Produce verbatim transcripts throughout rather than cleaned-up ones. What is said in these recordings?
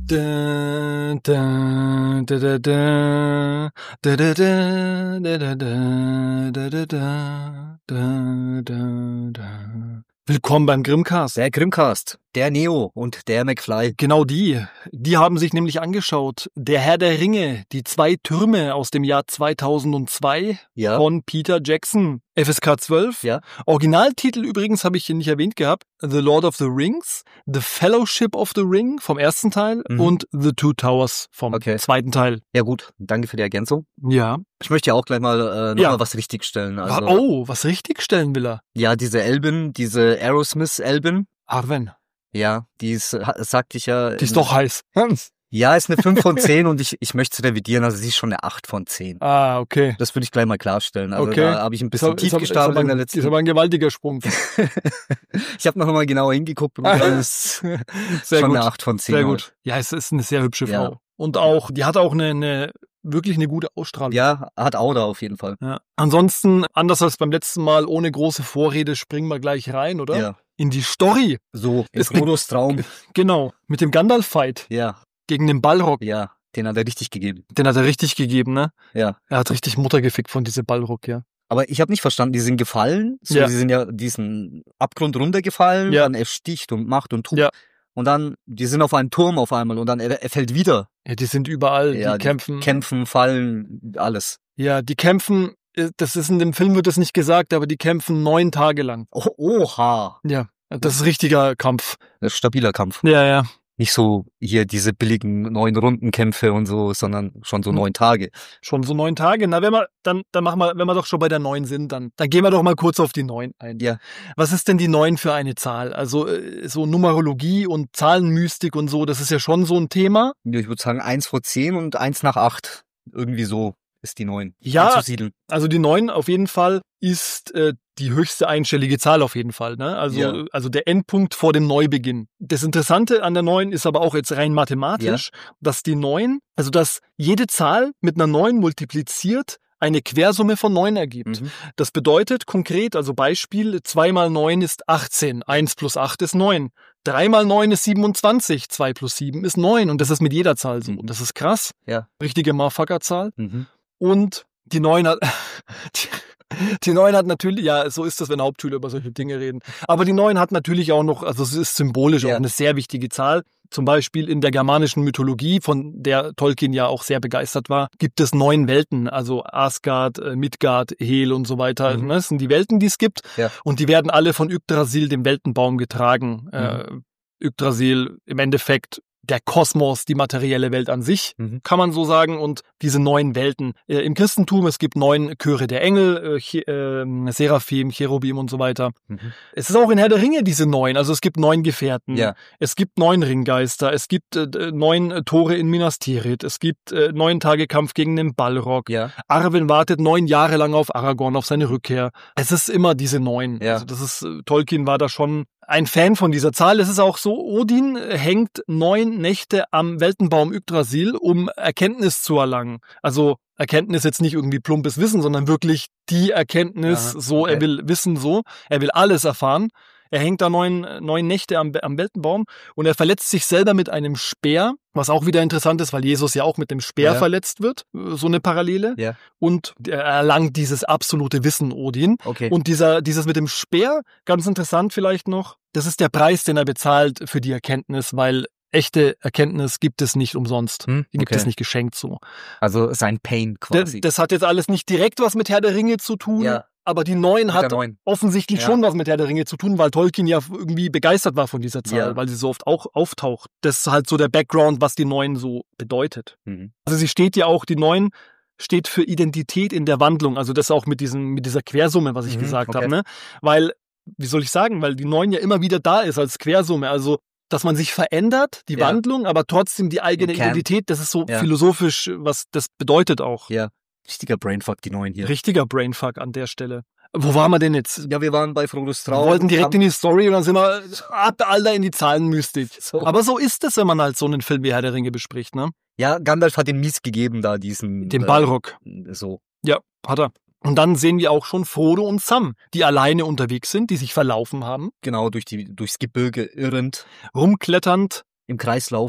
Da, da, da, da, da, da, da, da, da, da, da, da, da, da, da, da. Willkommen beim Grimmcast. Der Grimmcast, der Neo und der McFly. Genau die. Die haben sich nämlich angeschaut. Der Herr der Ringe, die zwei Türme aus dem Jahr zweitausendzwei Ja. von Peter Jackson. F S K zwölf. Ja. Originaltitel übrigens habe ich hier nicht erwähnt gehabt. The Lord of the Rings, The Fellowship of the Ring vom ersten Teil Mhm. und The Two Towers vom Okay. zweiten Teil. Ja gut, danke für die Ergänzung. Ja. Ich möchte ja auch gleich mal äh, noch Ja. mal was richtigstellen. Also, Oh, was richtigstellen will er? ja, diese Elben, diese Aerosmith-Elben, Arwen, ja, die ist, ha- sagte ich ja. die ist doch heiß. Ja, ist eine fünf von zehn und ich, ich möchte es revidieren, also sie ist schon eine acht von zehn. Ah, okay. Das würde ich gleich mal klarstellen. Also Okay. da habe ich ein bisschen Ist tief aber- ist gestapelt aber in der ein- letzten. Ist aber ein gewaltiger Sprung. Ich habe noch mal genauer hingeguckt und das ist Sehr schon gut. eine acht von zehn. Sehr halt. gut. Ja, es ist eine sehr hübsche Ja. Frau. Und auch, die hat auch eine, eine wirklich eine gute Ausstrahlung. Ja, hat Aura auf jeden Fall. Ja. Ansonsten, anders als beim letzten Mal, ohne große Vorrede, springen wir gleich rein, oder? Ja. In die Story. So, in Ist ne- Frodos Traum. Genau. Mit dem Gandalf-Fight Ja, gegen den Balrog. ja, den hat er richtig gegeben. Den hat er richtig gegeben, ne? Ja. Er hat richtig Mutter gefickt von diesem Balrog, ja. Aber ich habe nicht verstanden, die sind gefallen, so, Ja. die sind ja diesen Abgrund runtergefallen, Ja. dann er sticht und macht und tut. Ja. Und dann, die sind auf einem Turm auf einmal und dann er, er fällt wieder. Ja, die sind überall, Ja, die kämpfen. Kämpfen, fallen, alles. Ja, die kämpfen, äh, das ist in dem Film wird das nicht gesagt, aber die kämpfen neun Tage lang. Oh, oha. Ja, das ist richtiger Kampf. Das ist stabiler Kampf. Ja, ja. Nicht so hier diese billigen neun Rundenkämpfe und so, sondern schon so Hm. neun Tage. Schon so neun Tage. Na, wenn wir, dann, dann machen wir, wenn wir doch schon bei der neun sind, dann, dann gehen wir doch mal kurz auf die neun ein. Ja. Was ist denn die neun für eine Zahl? Also, äh, so Numerologie und Zahlenmystik und so, das ist ja schon so ein Thema. Ich würde sagen eins vor zehn und eins nach acht. Irgendwie so ist die neun Ja. anzusiedeln. Also die neun auf jeden Fall ist äh, die höchste einstellige Zahl auf jeden Fall. Ne? Also, Ja. also der Endpunkt vor dem Neubeginn. Das Interessante an der neun ist aber auch jetzt rein mathematisch, dass die neun, also dass jede Zahl mit einer neun multipliziert eine Quersumme von neun ergibt. Mhm. Das bedeutet konkret, also Beispiel, zwei mal neun ist achtzehn, eins plus acht ist neun. drei mal neun ist siebenundzwanzig, zwei plus sieben ist neun. Und das ist mit jeder Zahl so. Mhm. Und das ist krass. Ja. Richtige Motherfucker-Zahl. Mhm. Und die neun hat, die, die neun hat natürlich, ja, so ist das, wenn Hauptschüler über solche Dinge reden. Aber die neun hat natürlich auch noch, also es ist symbolisch Ja. auch eine sehr wichtige Zahl. Zum Beispiel in der germanischen Mythologie, von der Tolkien ja auch sehr begeistert war, gibt es neun Welten. Also Asgard, äh, Midgard, Hel und so weiter. Mhm. Ne? Das sind die Welten, die es gibt. Ja. Und die werden alle von Yggdrasil, dem Weltenbaum, getragen. Mhm. Äh, Yggdrasil im Endeffekt der Kosmos, die materielle Welt an sich, Mhm. kann man so sagen. Und diese neun Welten. Äh, Im Christentum, es gibt neun Chöre der Engel, äh, Che- äh, Seraphim, Cherubim und so weiter. Mhm. Es ist auch in Herr der Ringe diese neun. Also es gibt neun Gefährten. Ja. Es gibt neun Ringgeister. Es gibt äh, neun äh, Tore in Minas Tirith. Es gibt äh, neun Tage Kampf gegen den Balrog. Ja. Arwen wartet neun Jahre lang auf Aragorn, auf seine Rückkehr. Es ist immer diese neun. Ja. Also das ist, äh, Tolkien war da schon ein Fan von dieser Zahl. Es ist auch so, Odin hängt neun Nächte am Weltenbaum Yggdrasil, um Erkenntnis zu erlangen. Also Erkenntnis jetzt nicht irgendwie plumpes Wissen, sondern wirklich die Erkenntnis, Aha, so, er okay. will wissen so, er will alles erfahren. Er hängt da neun, neun Nächte am, am Weltenbaum und er verletzt sich selber mit einem Speer, was auch wieder interessant ist, weil Jesus ja auch mit dem Speer Ja. verletzt wird, so eine Parallele. Ja. Und er erlangt dieses absolute Wissen, Odin. Okay. Und dieser, dieses mit dem Speer, ganz interessant vielleicht noch, das ist der Preis, den er bezahlt für die Erkenntnis, weil echte Erkenntnis gibt es nicht umsonst. Hm, Die gibt okay. es nicht geschenkt so. Also sein Pain Das, quasi. das hat jetzt alles nicht direkt was mit Herr der Ringe zu tun, Ja. aber die neun Mit hat der neun. offensichtlich Ja. schon was mit Herr der Ringe zu tun, weil Tolkien ja irgendwie begeistert war von dieser Zahl, Ja. weil sie so oft auch auftaucht. Das ist halt so der Background, was die neun so bedeutet. Mhm. Also sie steht ja auch, die neun steht für Identität in der Wandlung. Also das auch mit diesem, mit dieser Quersumme, was ich Mhm, gesagt okay. habe, ne? Weil, wie soll ich sagen, weil die neun ja immer wieder da ist als Quersumme. Also, dass man sich verändert, die Ja. Wandlung, aber trotzdem die eigene Im Kern. Identität, das ist so Ja. philosophisch, was das bedeutet auch. Ja. Richtiger Brainfuck, die neun hier. Richtiger Brainfuck an der Stelle. Wo waren wir denn jetzt? Ja, wir waren bei Frodos Wir Traum. wollten direkt Haben- in die Story und dann sind wir ab, Alter, in die Zahlenmystik. So. Aber so ist es, wenn man halt so einen Film wie Herr der Ringe bespricht, ne? Ja, Gandalf hat den mies gegeben da, diesen... Den äh, Balrog. So. Ja, hat er. Und dann sehen wir auch schon Frodo und Sam, die alleine unterwegs sind, die sich verlaufen haben, Genau, durch die, durchs Gebirge irrend, rumkletternd, im Kreis laufend.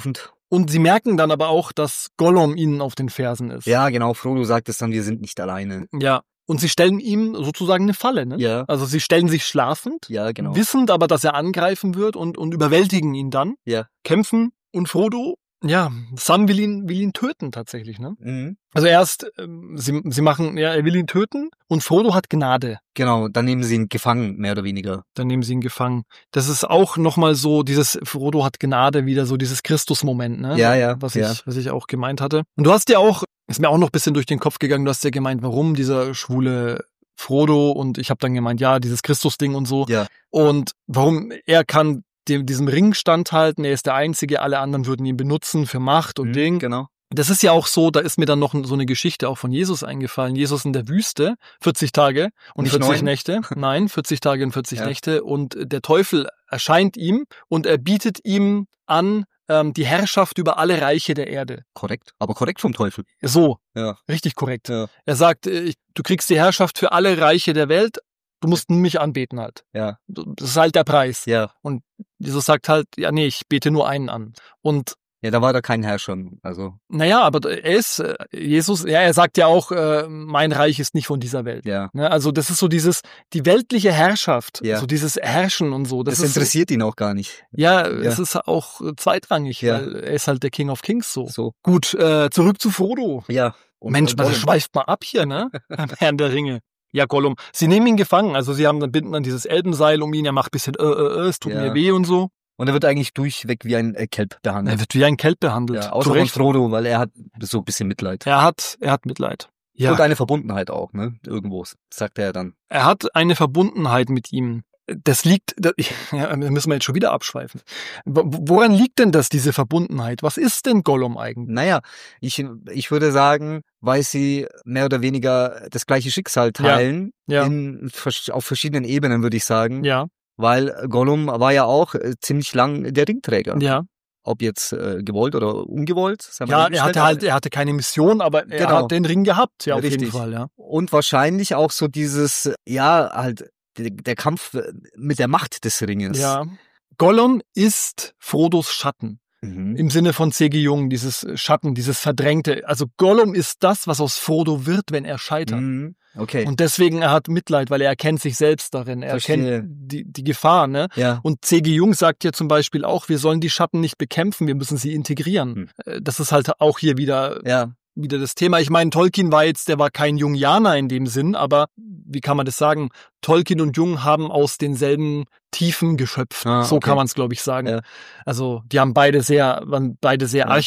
Und sie merken dann aber auch, dass Gollum ihnen auf den Fersen ist. Ja, genau, Frodo sagt es dann, wir sind nicht alleine. Ja. Und sie stellen ihm sozusagen eine Falle, ne? Ja. Also sie stellen sich schlafend, Ja, genau. wissend aber, dass er angreifen wird und, und überwältigen ihn dann, Ja. kämpfen und Frodo, ja, Sam will ihn, will ihn töten tatsächlich, ne? Mhm. Also erst, ähm, sie, sie machen, ja, er will ihn töten und Frodo hat Gnade. Genau, dann nehmen sie ihn gefangen, mehr oder weniger. Dann nehmen sie ihn gefangen. Das ist auch nochmal so, dieses Frodo hat Gnade, wieder so dieses Christus-Moment, ne? Ja, ja, Was ja. ich, was ich auch gemeint hatte. Und du hast ja auch, ist mir auch noch ein bisschen durch den Kopf gegangen, du hast ja gemeint, warum dieser schwule Frodo, und ich habe dann gemeint, ja, dieses Christus-Ding und so. Ja. Und warum er kann dem, diesem Ring standhalten, er ist der Einzige, alle anderen würden ihn benutzen für Macht und Mhm, Ding. Genau. Das ist ja auch so, da ist mir dann noch so eine Geschichte auch von Jesus eingefallen. Jesus in der Wüste, vierzig Tage und Nicht vierzig neun? Nächte. Nein, vierzig Tage und vierzig Ja. Nächte. Und der Teufel erscheint ihm und er bietet ihm an, ähm, die Herrschaft über alle Reiche der Erde. Korrekt. Aber korrekt vom Teufel. So, Ja. richtig korrekt. Ja. Er sagt, äh, ich- du kriegst die Herrschaft für alle Reiche der Welt, du musst mich anbeten halt. Ja. Das ist halt der Preis. Ja. Jesus sagt halt, ja nee, ich bete nur einen an. Und Ja, da war da kein Herrscher. Also, naja, aber er ist, äh, Jesus, ja, er sagt ja auch, äh, mein Reich ist nicht von dieser Welt. ja. Ne? Also das ist so dieses, die weltliche Herrschaft, Ja. so dieses Herrschen und so. Das, Das, ist so, interessiert ihn auch gar nicht. ja, Ja. es ist auch äh, zweitrangig, Ja. weil er ist halt der King of Kings so. So. Gut, äh, zurück zu Frodo. Ja. Und, Mensch, und man Gollum. schweift mal ab hier, ne? Beim Herrn der Ringe. Ja, Gollum. Sie nehmen ihn gefangen, also sie haben dann binden dann dieses Elbenseil um ihn, er macht ein bisschen, äh, äh, äh, es tut Ja. mir weh und so. Und er wird eigentlich durchweg wie ein äh, Kelb behandelt. Er wird wie ein Kelb behandelt. Ja, Zu außer von Recht. Frodo, weil er hat so ein bisschen Mitleid. Er hat, er hat Mitleid. Ja. Und eine Verbundenheit auch, ne? Irgendwo, sagt er dann. Er hat eine Verbundenheit mit ihm. Das liegt, das, ja, da müssen wir jetzt schon wieder abschweifen. Wo- Woran liegt denn das, diese Verbundenheit? Was ist denn Gollum eigentlich? Naja, ich, ich würde sagen, weil sie mehr oder weniger das gleiche Schicksal teilen, Ja. In, vers- auf verschiedenen Ebenen, würde ich sagen. Ja, Weil Gollum war ja auch äh, ziemlich lang der Ringträger. ja. Ob jetzt äh, gewollt oder ungewollt. sei mal Ja, er dahingestellt, hatte halt, er hatte keine Mission, aber er Genau. hat den Ring gehabt, ja, auf jeden Richtig. Fall, ja. Und wahrscheinlich auch so dieses, ja, halt, der, der Kampf mit der Macht des Ringes. Ja. Gollum ist Frodos Schatten. Mhm. Im Sinne von C G. Jung, dieses Schatten, dieses Verdrängte. Also Gollum ist das, was aus Frodo wird, wenn er scheitert. Mhm. Okay. Und deswegen, er hat Mitleid, weil er erkennt sich selbst darin. Er Verstehe. erkennt die, die Gefahr, ne? ja. Und C G. Jung sagt ja zum Beispiel auch, wir sollen die Schatten nicht bekämpfen, wir müssen sie integrieren. Äh, Das ist halt auch hier wieder, Ja. wieder das Thema. Ich meine, Tolkien war jetzt, der war kein Jungianer in dem Sinn, aber wie kann man das sagen? Tolkien und Jung haben aus denselben Tiefen geschöpft. Ah, so okay. kann man es, glaube ich, sagen. Ja. Also die haben beide sehr, waren beide sehr Ja.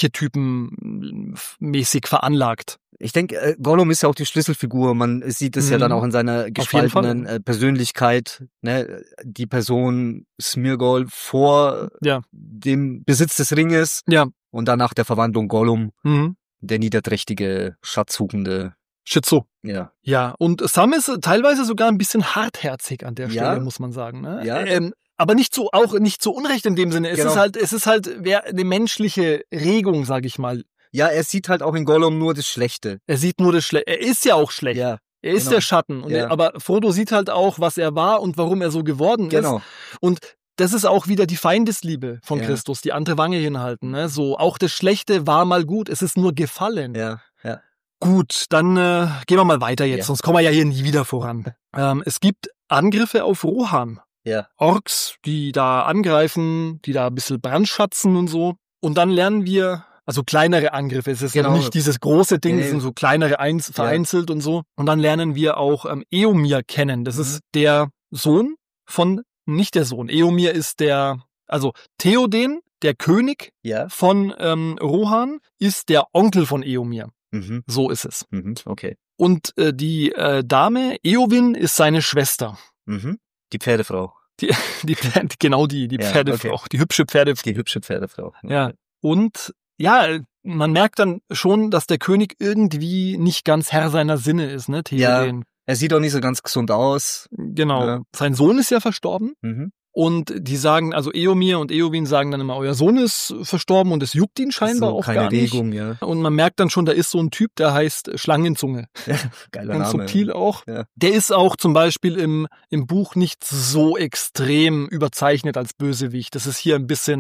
archetypenmäßig veranlagt. Ich denke, äh, Gollum ist ja auch die Schlüsselfigur. Man sieht es ja Mhm. dann auch in seiner jeden gespaltenen äh, Persönlichkeit. Ne? Die Person Smeargol vor Ja. dem Besitz des Ringes Ja. und danach der Verwandlung Gollum, Mhm. der niederträchtige, schatzsuchende. Schizo. Ja. Ja, und Sam ist teilweise sogar ein bisschen hartherzig an der Ja. Stelle, muss man sagen. Ne? Ja. Ähm, aber nicht so, auch nicht so unrecht in dem Sinne. Es Genau. ist halt, es ist halt wer- eine menschliche Regung, sag ich mal. Ja, er sieht halt auch in Gollum nur das Schlechte. Er sieht nur das Schlechte. Er ist ja auch schlecht. Ja, Er ist genau. der Schatten. Und Ja. er, aber Frodo sieht halt auch, was er war und warum er so geworden genau. ist. Und das ist auch wieder die Feindesliebe von Ja. Christus, die andere Wange hinhalten. Ne? So, auch das Schlechte war mal gut, es ist nur gefallen. Ja, ja. Gut, dann äh, gehen wir mal weiter jetzt, Ja. sonst kommen wir ja hier nie wieder voran. Ähm, es gibt Angriffe auf Rohan. Ja. Orks, die da angreifen, die da ein bisschen brandschatzen und so. Und dann lernen wir, also kleinere Angriffe, es ist Genau. noch nicht dieses große Ding, Nee. es sind so kleinere eins, vereinzelt und so. Und dann lernen wir auch ähm, Eomir kennen. Das Mhm. ist der Sohn von, nicht der Sohn, Eomir ist der, also Theoden, der König Ja. von ähm, Rohan, ist der Onkel von Eomir. Mhm. So ist es. Mhm. Okay. Und äh, die äh, Dame, Eowyn, ist seine Schwester. Mhm. Die Pferdefrau. Die, die, Pferde- genau die, die Ja, Pferdefrau, okay. die hübsche Pferdefrau. Die hübsche Pferdefrau. Ja. Und ja, man merkt dann schon, dass der König irgendwie nicht ganz Herr seiner Sinne ist, ne, Theoden. Er sieht auch nicht so ganz gesund aus. Genau. Ja. Sein Sohn ist ja verstorben. Mhm. Und die sagen, also Eomir und Eowyn sagen dann immer, euer Sohn ist verstorben und es juckt ihn scheinbar so auch keine gar nicht. Regung, ja. Und man merkt dann schon, da ist so ein Typ, der heißt Schlangenzunge. Geiler Ganz Name. subtil auch. Ja. Der ist auch zum Beispiel im, im Buch nicht so extrem überzeichnet als Bösewicht. Das ist hier ein bisschen,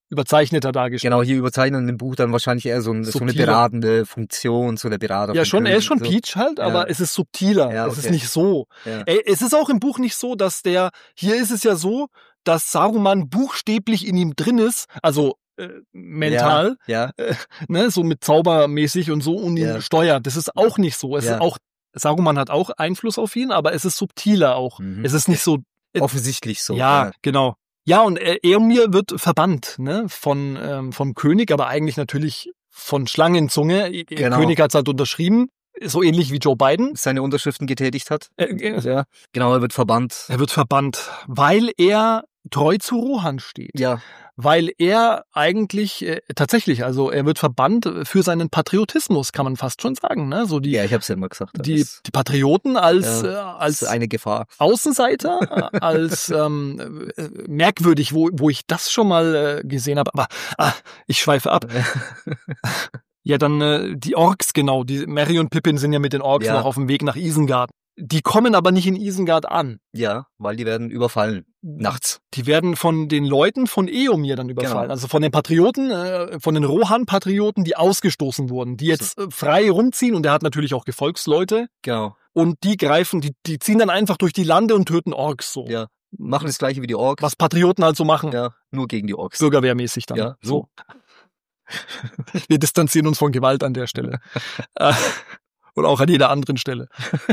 überzeichneter dargestellt. Genau, hier überzeichnen in dem Buch dann wahrscheinlich eher so, ein, so eine Subtiler. beratende Funktion, so der Berater. Ja, vom schon, er ist schon König, Peach halt, Ja. aber es ist subtiler. Ja, Es ist okay. nicht so. so. Ja. Ey, es ist auch im Buch nicht so, dass der, hier ist es ja so, dass Saruman buchstäblich in ihm drin ist, also äh, mental, Ja, äh, ne, so mit Zaubermäßig und so und ihn Ja. steuert. Das ist auch nicht so. Es Ja. ist auch, Saruman hat auch Einfluss auf ihn, aber es ist subtiler auch. Mhm. Es ist nicht so, ja. Offensichtlich so. ja, genau. Ja, und äh, Eomir wird verbannt, ne, von, ähm, vom König, aber eigentlich natürlich von Schlangenzunge. Der Genau. König hat's halt unterschrieben, so ähnlich wie Joe Biden. Seine Unterschriften getätigt hat. Äh, äh, Ja. Genau, er wird verbannt. Er wird verbannt, weil er treu zu Rohan steht. Ja. Weil er eigentlich äh, tatsächlich, also er wird verbannt für seinen Patriotismus, kann man fast schon sagen. Ne? So die, Ja, ich hab's ja immer gesagt. die, Das die Patrioten als, Ja, äh, ist als eine Gefahr. Außenseiter, äh, als ähm, äh, merkwürdig, wo, wo ich das schon mal äh, gesehen habe. Aber ah, ich schweife ab. Ja, dann äh, die Orks, genau. Die Merry und Pippin sind ja mit den Orks Ja. noch auf dem Weg nach Isengard. Die kommen aber nicht in Isengard an. Ja, weil die werden überfallen. Nachts. Die werden von den Leuten von Eomir dann überfallen. Genau. Also von den Patrioten, äh, von den Rohan-Patrioten, die ausgestoßen wurden, die jetzt äh, frei rumziehen. Und er hat natürlich auch Gefolgsleute. Genau. Und die greifen, die, die ziehen dann einfach durch die Lande und töten Orks so. Ja. Machen das gleiche wie die Orks. Was Patrioten halt so machen. Ja, nur gegen die Orks. Bürgerwehrmäßig dann. Ja, so. Wir distanzieren uns von Gewalt an der Stelle. Äh, Und auch an jeder anderen Stelle.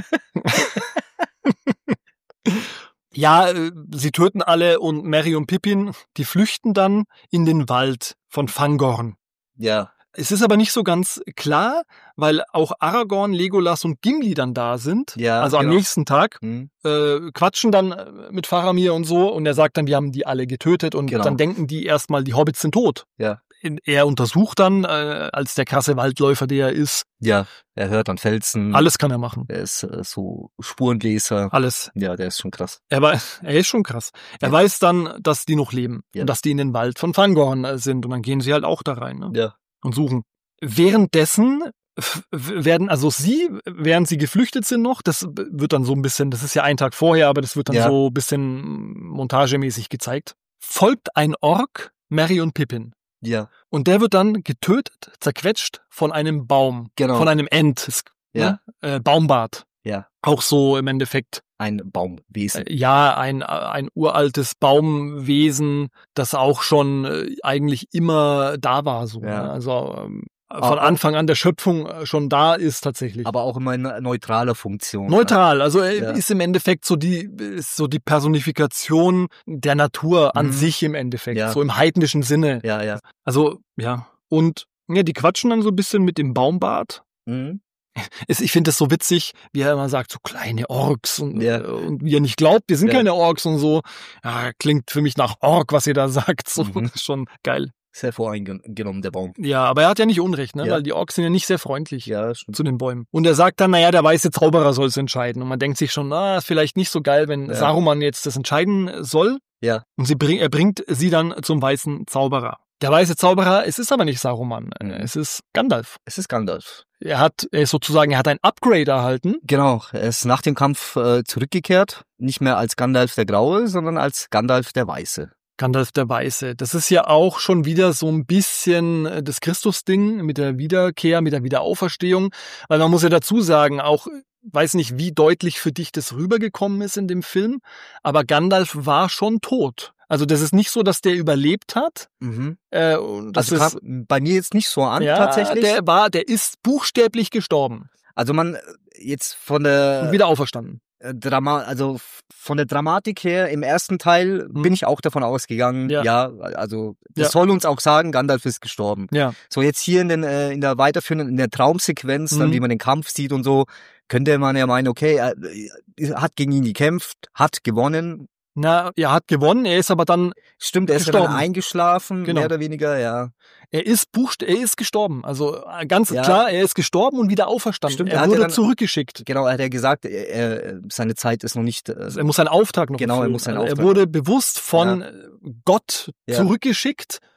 Ja, äh, sie töten alle und Merry und Pippin, die flüchten dann in den Wald von Fangorn. Ja. Es ist aber nicht so ganz klar, weil auch Aragorn, Legolas und Gimli dann da sind. Ja, also am genau. nächsten Tag Hm. äh, quatschen dann äh, mit Faramir und so und er sagt dann, wir haben die alle getötet und Genau. dann denken die erstmal, die Hobbits sind tot. Ja. In- Er untersucht dann, äh, als der krasse Waldläufer, der er ist, Ja. Er hört an Felsen. alles kann er machen. Er ist äh, so Spurenleser. Alles. Ja, der ist schon krass. Er, wei- er ist schon krass. Er Ja. weiß dann, dass die noch leben Ja. und dass die in den Wald von Fangorn äh, sind und dann gehen sie halt auch da rein, ne? Ja. Und suchen. Währenddessen f- werden, also sie, während sie geflüchtet sind noch, das wird dann so ein bisschen, das ist ja ein Tag vorher, aber das wird dann Ja. so ein bisschen montagemäßig gezeigt, folgt ein Ork Merry und Pippin. Ja. Und der wird dann getötet, zerquetscht von einem Baum, Genau. von einem Ent, es- Ja. ne? äh, Baumbart. Ja. Auch so im Endeffekt. Ein Baumwesen. Äh, Ja, ein, ein uraltes Baumwesen, das auch schon äh, eigentlich immer da war. So, Ja. ne? Also ähm, von Aber- Anfang an der Schöpfung äh, schon da ist tatsächlich. Aber auch immer in neutraler Funktion. Neutral, also er Ja. ist im Endeffekt so die ist so die Personifikation der Natur an Mhm. sich im Endeffekt, Ja. so im heidnischen Sinne. Ja, ja. Also ja, und ja, die quatschen dann so ein bisschen mit dem Baumbart. Mhm. Es- Ich finde das so witzig, wie er immer sagt, so kleine Orks und, Ja. äh, und wie er nicht glaubt, wir sind Ja. keine Orks und so. Ja, klingt für mich nach Ork, was ihr da sagt. So, Mhm. ist schon geil. Sehr voreingenommen, der Baum. Ja, aber er hat ja nicht Unrecht, ne? Ja. Weil die Orks sind ja nicht sehr freundlich Ja, stimmt. zu den Bäumen. Und er sagt dann, naja, der weiße Zauberer soll es entscheiden. Und man denkt sich schon, na, ist vielleicht nicht so geil, wenn Ja. Saruman jetzt das entscheiden soll. Ja. Und sie bring, er bringt sie dann zum weißen Zauberer. Der weiße Zauberer, es ist aber nicht Saruman, Mhm. es ist Gandalf. Es ist Gandalf. Er hat er ist sozusagen, er hat ein Upgrade erhalten. Genau, er ist nach dem Kampf äh, zurückgekehrt. Nicht mehr als Gandalf der Graue, sondern als Gandalf der Weiße. Gandalf der Weiße. Das ist ja auch schon wieder so ein bisschen äh, das Christus-Ding mit der Wiederkehr, mit der Wiederauferstehung. Weil man muss ja dazu sagen, auch, weiß nicht, wie deutlich für dich das rübergekommen ist in dem Film, aber Gandalf war schon tot. Also das ist nicht so, dass der überlebt hat. Mhm. Äh, und das Also ist, kam bei mir jetzt nicht so an, ja, tatsächlich. der war, der ist buchstäblich gestorben Also man äh, jetzt von und der wieder auferstanden. äh, Drama, also f- von der Dramatik her im ersten Teil Hm. bin ich auch davon ausgegangen. Ja. Ja, also das Ja. soll uns auch sagen, Gandalf ist gestorben. Ja. So jetzt hier in, den, äh, in der weiterführenden, in der Traumsequenz, dann Mhm. wie man den Kampf sieht und so, könnte man ja meinen, okay, er, er hat gegen ihn gekämpft, hat gewonnen. Na, er hat gewonnen, er ist aber dann, Stimmt, er ist ja dann Gestorben. eingeschlafen, Genau. mehr oder weniger, ja. er ist buchst er ist gestorben. Also äh, ganz Ja. klar, er ist gestorben und wieder auferstanden. Stimmt, er er hat ja wurde dann- zurückgeschickt. Genau, er hat ja gesagt, er, er, seine Zeit ist noch nicht. Äh, Also er muss seinen Auftrag noch Genau, er erfüllen. muss seinen also Auftrag- Er wurde bewusst von äh, Gott Ja. zurückgeschickt,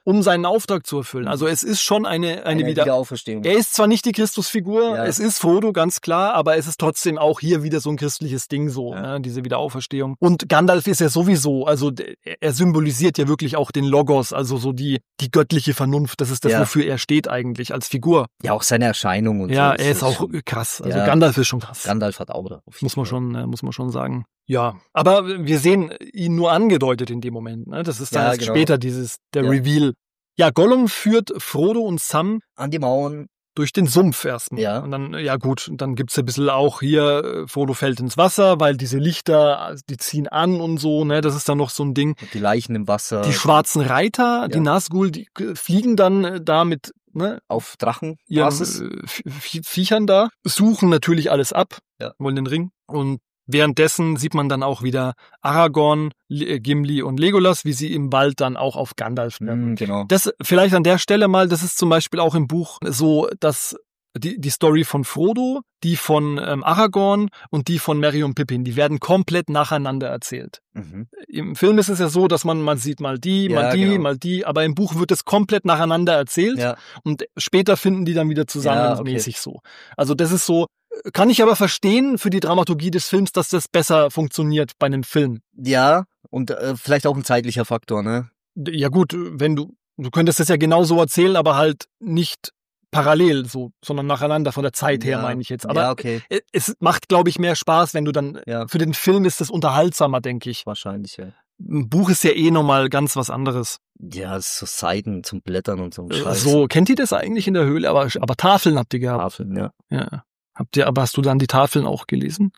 um seinen Auftrag zu erfüllen. Also es ist schon eine, eine, Eine wieder, Wiederauferstehung. er ist zwar nicht die Christusfigur, Ja. es ist Frodo, ganz klar, aber es ist trotzdem auch hier wieder so ein christliches Ding so, Ja. ne, diese Wiederauferstehung. Und Gandalf ist ja sowieso, also d- er symbolisiert ja wirklich auch den Logos, also so die, die göttliche Vernunft. Das ist das, Ja. wofür er steht eigentlich als Figur. Ja, auch seine Erscheinung und Ja, so. er ist auch schon- krass. Also Ja. Gandalf ist schon krass. Gandalf hat Aura. auf jeden Muss man Fall. schon, äh, muss man schon sagen. Ja, aber wir sehen ihn nur angedeutet in dem Moment. Ne? Das ist dann Ja, erst genau. später dieses der Ja. Reveal. Ja, Gollum führt Frodo und Sam An die Mauern. durch den Sumpf erstmal. Ja. Und dann, ja gut, dann gibt's ein bisschen auch hier, äh, Frodo fällt ins Wasser, weil diese Lichter, die ziehen an und so, ne? Das ist dann noch so ein Ding. Und die Leichen im Wasser. Die schwarzen Reiter, die Ja. Nazgul, die äh, fliegen dann äh, da mit, ne, auf Drachen. ihren Basis. äh, Vie- Viechern da, suchen natürlich alles ab, Ja. wollen den Ring. Und währenddessen sieht man dann auch wieder Aragorn, Le- äh, Gimli und Legolas, wie sie im Wald dann auch auf Gandalf treffen. Mhm, genau. Das vielleicht an der Stelle mal, das ist zum Beispiel auch im Buch so, dass die, die Story von Frodo, die von ähm, Aragorn und die von Merry und Pippin, die werden komplett nacheinander erzählt. Mhm. Im Film ist es ja so, dass man, man sieht mal die, Ja, mal die, genau. mal die, aber im Buch wird es komplett nacheinander erzählt Ja. und später finden die dann wieder zusammen Ja, okay. mäßig so. Also das ist so, kann ich aber verstehen für die Dramaturgie des Films, dass das besser funktioniert bei einem Film. Ja, und äh, vielleicht auch ein zeitlicher Faktor, ne? Ja gut, wenn du, du könntest das ja genauso erzählen, aber halt nicht parallel so, sondern nacheinander von der Zeit her, Ja. meine ich jetzt. Aber ja, okay. es macht, glaube ich, mehr Spaß, wenn du dann, Ja. für den Film ist es unterhaltsamer, denke ich. Wahrscheinlich, ja. Ein Buch ist ja eh nochmal ganz was anderes. Ja, es ist so Seiten zum Blättern und so ein Äh, Scheiß. So, kennt ihr das eigentlich in der Höhle? Aber, aber Tafeln habt ihr gehabt. Tafeln, ja. Ja. Habt ihr, aber hast du dann die Tafeln auch gelesen?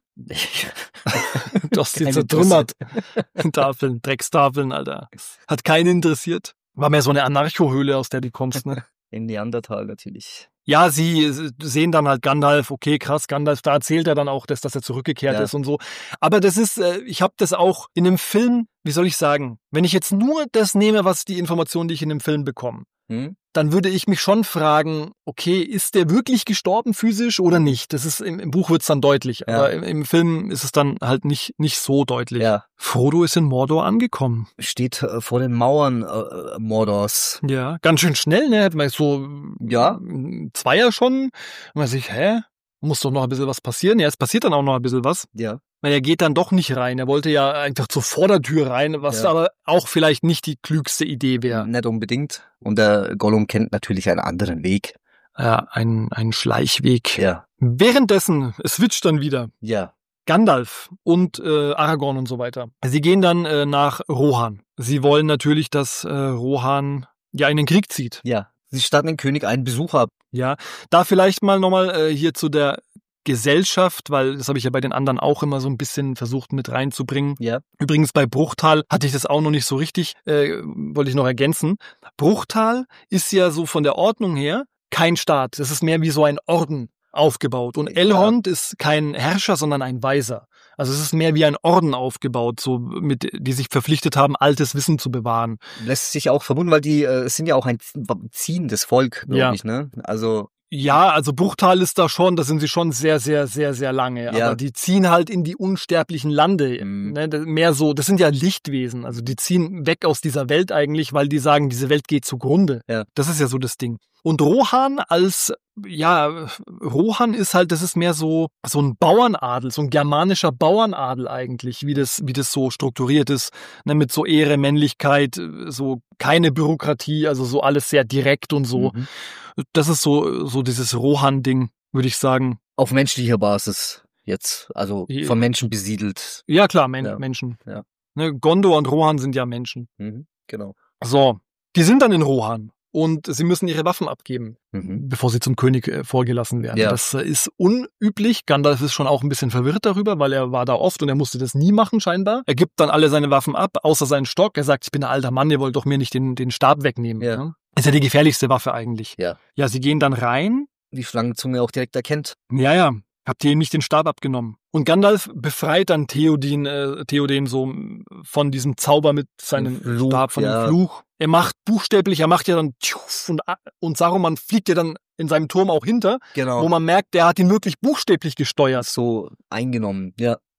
Du hast sie Keine zertrümmert. Tafeln, Dreckstafeln, Alter. Hat keinen interessiert. War mehr so eine Anarcho-Höhle, aus der du kommst, ne? In Neandertal natürlich. Ja, sie sehen dann halt Gandalf, okay, krass, Gandalf, da erzählt er dann auch, dass, dass er zurückgekehrt Ja. ist und so. Aber das ist, äh, ich habe das auch in dem Film, wie soll ich sagen, wenn ich jetzt nur das nehme, was die Informationen, die ich in dem Film bekomme, Hm? dann würde ich mich schon fragen, okay, ist der wirklich gestorben physisch oder nicht? Das ist im, im Buch wird's dann deutlich, Ja. aber im, im Film ist es dann halt nicht nicht so deutlich. Ja. Frodo ist in Mordor angekommen. Steht äh, vor den Mauern äh, Mordors. Ja, ganz schön schnell, ne? Hätte man so Ja. ein Zweier schon. Und man sich, hä? Muss doch noch ein bisschen was passieren. Ja, es passiert dann auch noch ein bisschen was. Ja. Weil er geht dann doch nicht rein. Er wollte ja einfach zur Vordertür rein, was Ja. aber auch vielleicht nicht die klügste Idee wäre. Nicht unbedingt. Und der Gollum kennt natürlich einen anderen Weg. Ja, ein, ein Schleichweg. Ja. Währenddessen, es switcht dann wieder. Ja. Gandalf und äh, Aragorn und so weiter. Sie gehen dann äh, nach Rohan. Sie wollen natürlich, dass äh, Rohan ja in den Krieg zieht. Ja. Sie statten den König einen Besuch ab. Ja, da vielleicht mal nochmal äh, hier zu der Gesellschaft, weil das habe ich ja bei den anderen auch immer so ein bisschen versucht mit reinzubringen. Ja. Übrigens bei Bruchtal hatte ich das auch noch nicht so richtig, äh, wollte ich noch ergänzen. Bruchtal ist ja so von der Ordnung her kein Staat. Das ist mehr wie so ein Orden aufgebaut. Und Ja. Elrond ist kein Herrscher, sondern ein Weiser. Also es ist mehr wie ein Orden aufgebaut, so mit, die sich verpflichtet haben, altes Wissen zu bewahren. Lässt sich auch verbunden, weil die äh, sind ja auch ein ziehendes Volk, glaube Ja. ich, ne? Also, Ja, also Bruchtal ist da schon, da sind sie schon sehr, sehr, sehr, sehr lange. Ja. Aber die ziehen halt in die unsterblichen Lande. Mhm. Ne, das- mehr so, das sind ja Lichtwesen. Also die ziehen weg aus dieser Welt eigentlich, weil die sagen, diese Welt geht zugrunde. Ja. Das ist ja so das Ding. Und Rohan als, ja, Rohan ist halt, das ist mehr so, so ein Bauernadel, so ein germanischer Bauernadel eigentlich, wie das, wie das so strukturiert ist, ne, mit so Ehre, Männlichkeit, so keine Bürokratie, also so alles sehr direkt und so. mhm. Das ist so, so dieses Rohan-Ding, würde ich sagen. auf menschlicher Basis jetzt, also Je- von Menschen besiedelt. Ja, klar, Men Ja. Menschen. Ja. Ne, Gondor und Rohan sind ja Menschen. Mhm. Genau. So, die sind dann in Rohan und sie müssen ihre Waffen abgeben, Mhm. bevor sie zum König äh, vorgelassen werden. Ja. Das äh, ist unüblich. Gandalf ist schon auch ein bisschen verwirrt darüber, weil er war da oft und er musste das nie machen scheinbar. Er gibt dann alle seine Waffen ab, außer seinen Stock. Er sagt, ich bin ein alter Mann, ihr wollt doch mir nicht den, den Stab wegnehmen. Ja. Ne? Ist ja die gefährlichste Waffe eigentlich. Ja. Ja, sie gehen dann rein. Die Schlangenzunge auch direkt erkennt. Ja, ja. Habt ihr ihm nicht den Stab abgenommen? Und Gandalf befreit dann Theoden, äh, Theoden so von diesem Zauber mit seinem Dem Fluch, Stab, von ja. dem Fluch. Er macht buchstäblich, er macht ja dann tschuf, und, und Saruman fliegt ja dann in seinem Turm auch hinter, Genau. wo man merkt, der hat ihn wirklich buchstäblich gesteuert. so eingenommen. Ja.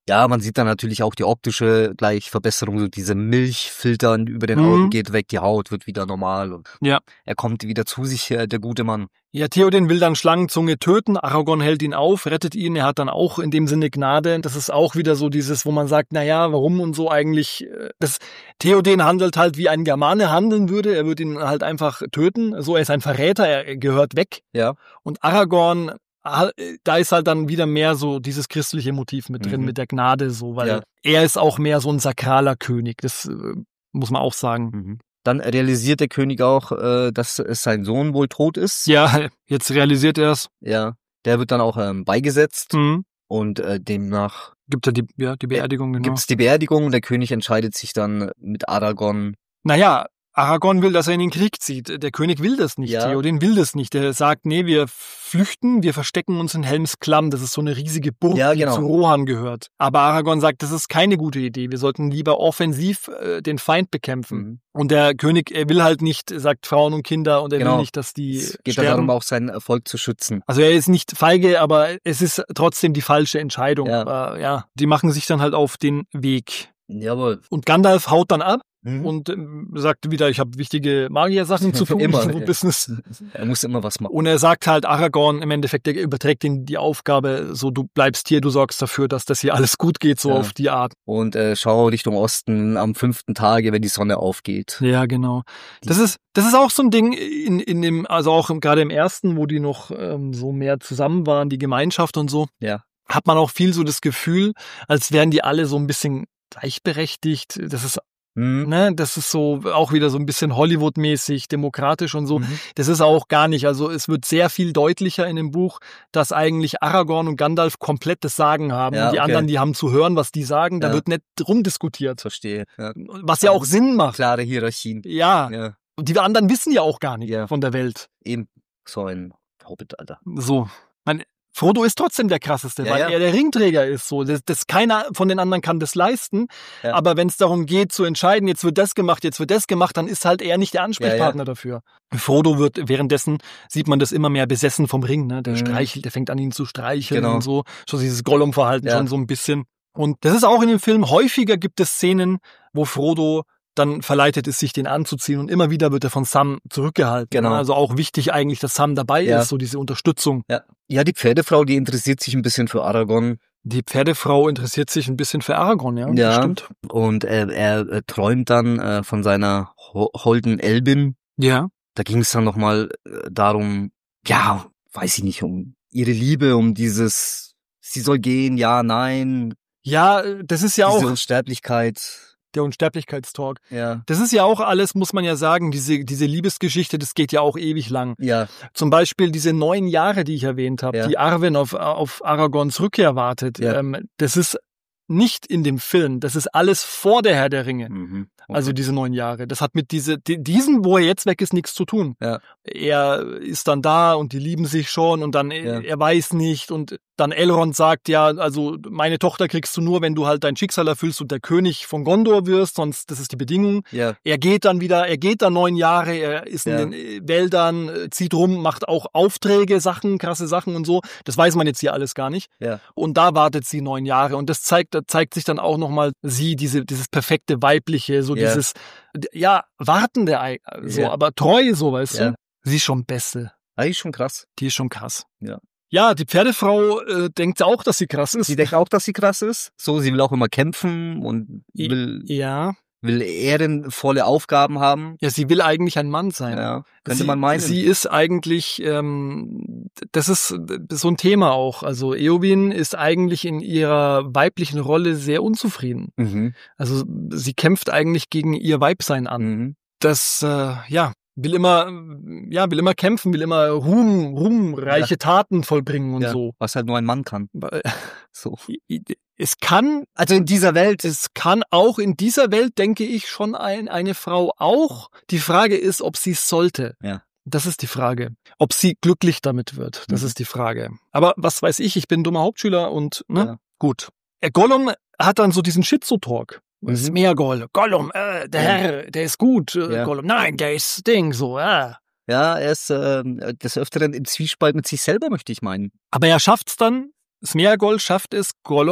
Ja, man sieht dann natürlich auch die optische gleich Verbesserung, so diese Milchfiltern über den Mhm. Augen geht weg, die Haut wird wieder normal und Ja. er kommt wieder zu sich, äh, der gute Mann. Ja, Theoden will dann Schlangenzunge töten, Aragorn hält ihn auf, rettet ihn, er hat dann auch in dem Sinne Gnade. Das ist auch wieder so dieses, wo man sagt, na ja, warum und so eigentlich. äh, Das Theoden handelt halt, wie ein Germane handeln würde, er würde ihn halt einfach töten. So, er ist ein Verräter, er gehört weg. Ja. Und Aragorn, ah, da ist halt dann wieder mehr so dieses christliche Motiv mit drin, Mhm. mit der Gnade so, weil Ja. er ist auch mehr so ein sakraler König, das äh, muss man auch sagen. Mhm. Dann realisiert der König auch, äh, dass es sein Sohn wohl tot ist. Ja, jetzt realisiert er es. Ja. Der wird dann auch ähm, beigesetzt Mhm. und äh, demnach Gibt er die, ja, die Beerdigung, genau. gibt's die Beerdigung und der König entscheidet sich dann mit Aragorn. Naja, Aragorn will, dass er in den Krieg zieht. Der König will das nicht, Ja. Theoden will das nicht. Der sagt, nee, wir flüchten, wir verstecken uns in Helms Klamm. Das ist so eine riesige Burg, Ja, die genau. zu Rohan gehört. Aber Aragorn sagt, das ist keine gute Idee. Wir sollten lieber offensiv äh, den Feind bekämpfen. Mhm. Und der König, er will halt nicht, er sagt Frauen und Kinder und er Genau. will nicht, dass die Es geht sterben. darum, auch sein Erfolg zu schützen. Also er ist nicht feige, aber es ist trotzdem die falsche Entscheidung. Ja. Aber ja, die machen sich dann halt auf den Weg. Jawohl. Und Gandalf haut dann ab. Mhm. Und ähm, sagt wieder, ich habe wichtige Magiersachen zu tun, Immer, so ja. Business. Er muss immer was machen. Und er sagt halt Aragorn, im Endeffekt, der überträgt ihm die Aufgabe, so du bleibst hier, du sorgst dafür, dass das hier alles gut geht, so Ja. auf die Art. Und äh, schau Richtung Osten am fünften Tage, wenn die Sonne aufgeht. Ja, genau. Das ist, das ist auch so ein Ding in, in dem, also auch im, gerade im ersten, wo die noch ähm, so mehr zusammen waren, die Gemeinschaft und so, Ja. hat man auch viel so das Gefühl, als wären die alle so ein bisschen gleichberechtigt. Das ist Mhm. Ne, das ist so auch wieder so ein bisschen Hollywood-mäßig, demokratisch und so. Mhm. Das ist auch gar nicht. Also es wird sehr viel deutlicher in dem Buch, dass eigentlich Aragorn und Gandalf komplett das Sagen haben. Ja, und die okay. anderen, die haben zu hören, was die sagen. Da Ja. wird nicht rumdiskutiert. Verstehe. Ja. Was ja auch Sinn macht. Klare Hierarchien. Ja. Ja. Und die anderen wissen ja auch gar nicht Ja. von der Welt. Eben so ein Hobbit, Alter. So. Man, Frodo ist trotzdem der krasseste, Ja, weil ja. er der Ringträger ist. So, das, das keiner von den anderen kann das leisten. Ja. Aber wenn es darum geht zu entscheiden, jetzt wird das gemacht, jetzt wird das gemacht, dann ist halt er nicht der Ansprechpartner Ja, dafür. Frodo wird währenddessen sieht man das immer mehr besessen vom Ring. Ne? Der Mhm. streichelt, der fängt an ihn zu streicheln Genau. und so. So dieses Gollum-Verhalten Ja. schon so ein bisschen. Und das ist auch in dem Film häufiger gibt es Szenen, wo Frodo dann verleitet ist, sich den anzuziehen und immer wieder wird er von Sam zurückgehalten. Genau. Also auch wichtig eigentlich, dass Sam dabei Ja. ist, so diese Unterstützung. Ja. Ja, die Pferdefrau, die interessiert sich ein bisschen für Aragorn. Die Pferdefrau interessiert sich ein bisschen für Aragorn, ja, Ja. stimmt. Und er, er, er träumt dann äh, von seiner ho holden Elbin. Ja. Da ging es dann nochmal äh, darum, ja, weiß ich nicht, um ihre Liebe, um dieses, sie soll gehen, ja, nein, Ja, das ist ja diese auch Unsterblichkeit. der Unsterblichkeitstalk. Ja, Das ist ja auch alles, muss man ja sagen, diese, diese Liebesgeschichte, das geht ja auch ewig lang. ja, Zum Beispiel diese neun Jahre, die ich erwähnt habe, Ja. die Arwen auf, auf Aragorns Rückkehr wartet. Ja. Ähm, das ist nicht in dem Film, das ist alles vor der Herr der Ringe. mhm. Okay. Also diese neun Jahre. Das hat mit diese, die, diesen, wo er jetzt weg ist, nichts zu tun. Ja. Er ist dann da und die lieben sich schon und dann, Ja. er weiß nicht und dann Elrond sagt, ja, also meine Tochter kriegst du nur, wenn du halt dein Schicksal erfüllst und der König von Gondor wirst, sonst, das ist die Bedingung. ja, Er geht dann wieder, er geht dann neun Jahre, er ist in Ja. den äh, Wäldern, äh, zieht rum, macht auch Aufträge, Sachen, krasse Sachen und so. Das weiß man jetzt hier alles gar nicht. ja, Und da wartet sie neun Jahre. Und das zeigt, da zeigt sich dann auch nochmal sie, diese, dieses perfekte Weibliche, so Ja. dieses, ja, wartende, Ei- so, Ja. aber treu, so, weißt Ja. du? Sie ist schon Beste. eigentlich schon krass. Die ist schon krass. Ja. Ja, die Pferdefrau äh, denkt auch, dass sie krass ist. Sie denkt auch, dass sie krass ist. So, sie will auch immer kämpfen und will, ja. will ehrenvolle Aufgaben haben. Ja, sie will eigentlich ein Mann sein. Ja, könnte sie, man meinen. Sie ist eigentlich, ähm, das ist so ein Thema auch. Also Eowyn ist eigentlich in ihrer weiblichen Rolle sehr unzufrieden. mhm. Also sie kämpft eigentlich gegen ihr Weibsein an. Mhm. Das, äh, ja, will immer, ja, will immer kämpfen, will immer Ruhm, ruhmreiche Taten vollbringen und Ja, so. was halt nur ein Mann kann. So. Es kann, Also in dieser Welt es kann auch in dieser Welt, denke ich, schon ein, eine Frau auch. Die Frage ist, ob sie es sollte. Ja. Das ist die Frage. Ob sie glücklich damit wird, das Mhm. ist die Frage. Aber was weiß ich, ich bin ein dummer Hauptschüler und, ne, Ja. gut. Der Gollum hat dann so diesen Schizo-Talk. Das ist Mhm. mehr Gollum. Gollum, äh, der Ja. Herr, der ist gut. Äh, Ja. Gollum, nein, der ist Ding, so, äh. Ja, er ist äh, des Öfteren im Zwiespalt mit sich selber, möchte ich meinen. Aber er schafft's dann, Smeagol schafft es, Gollum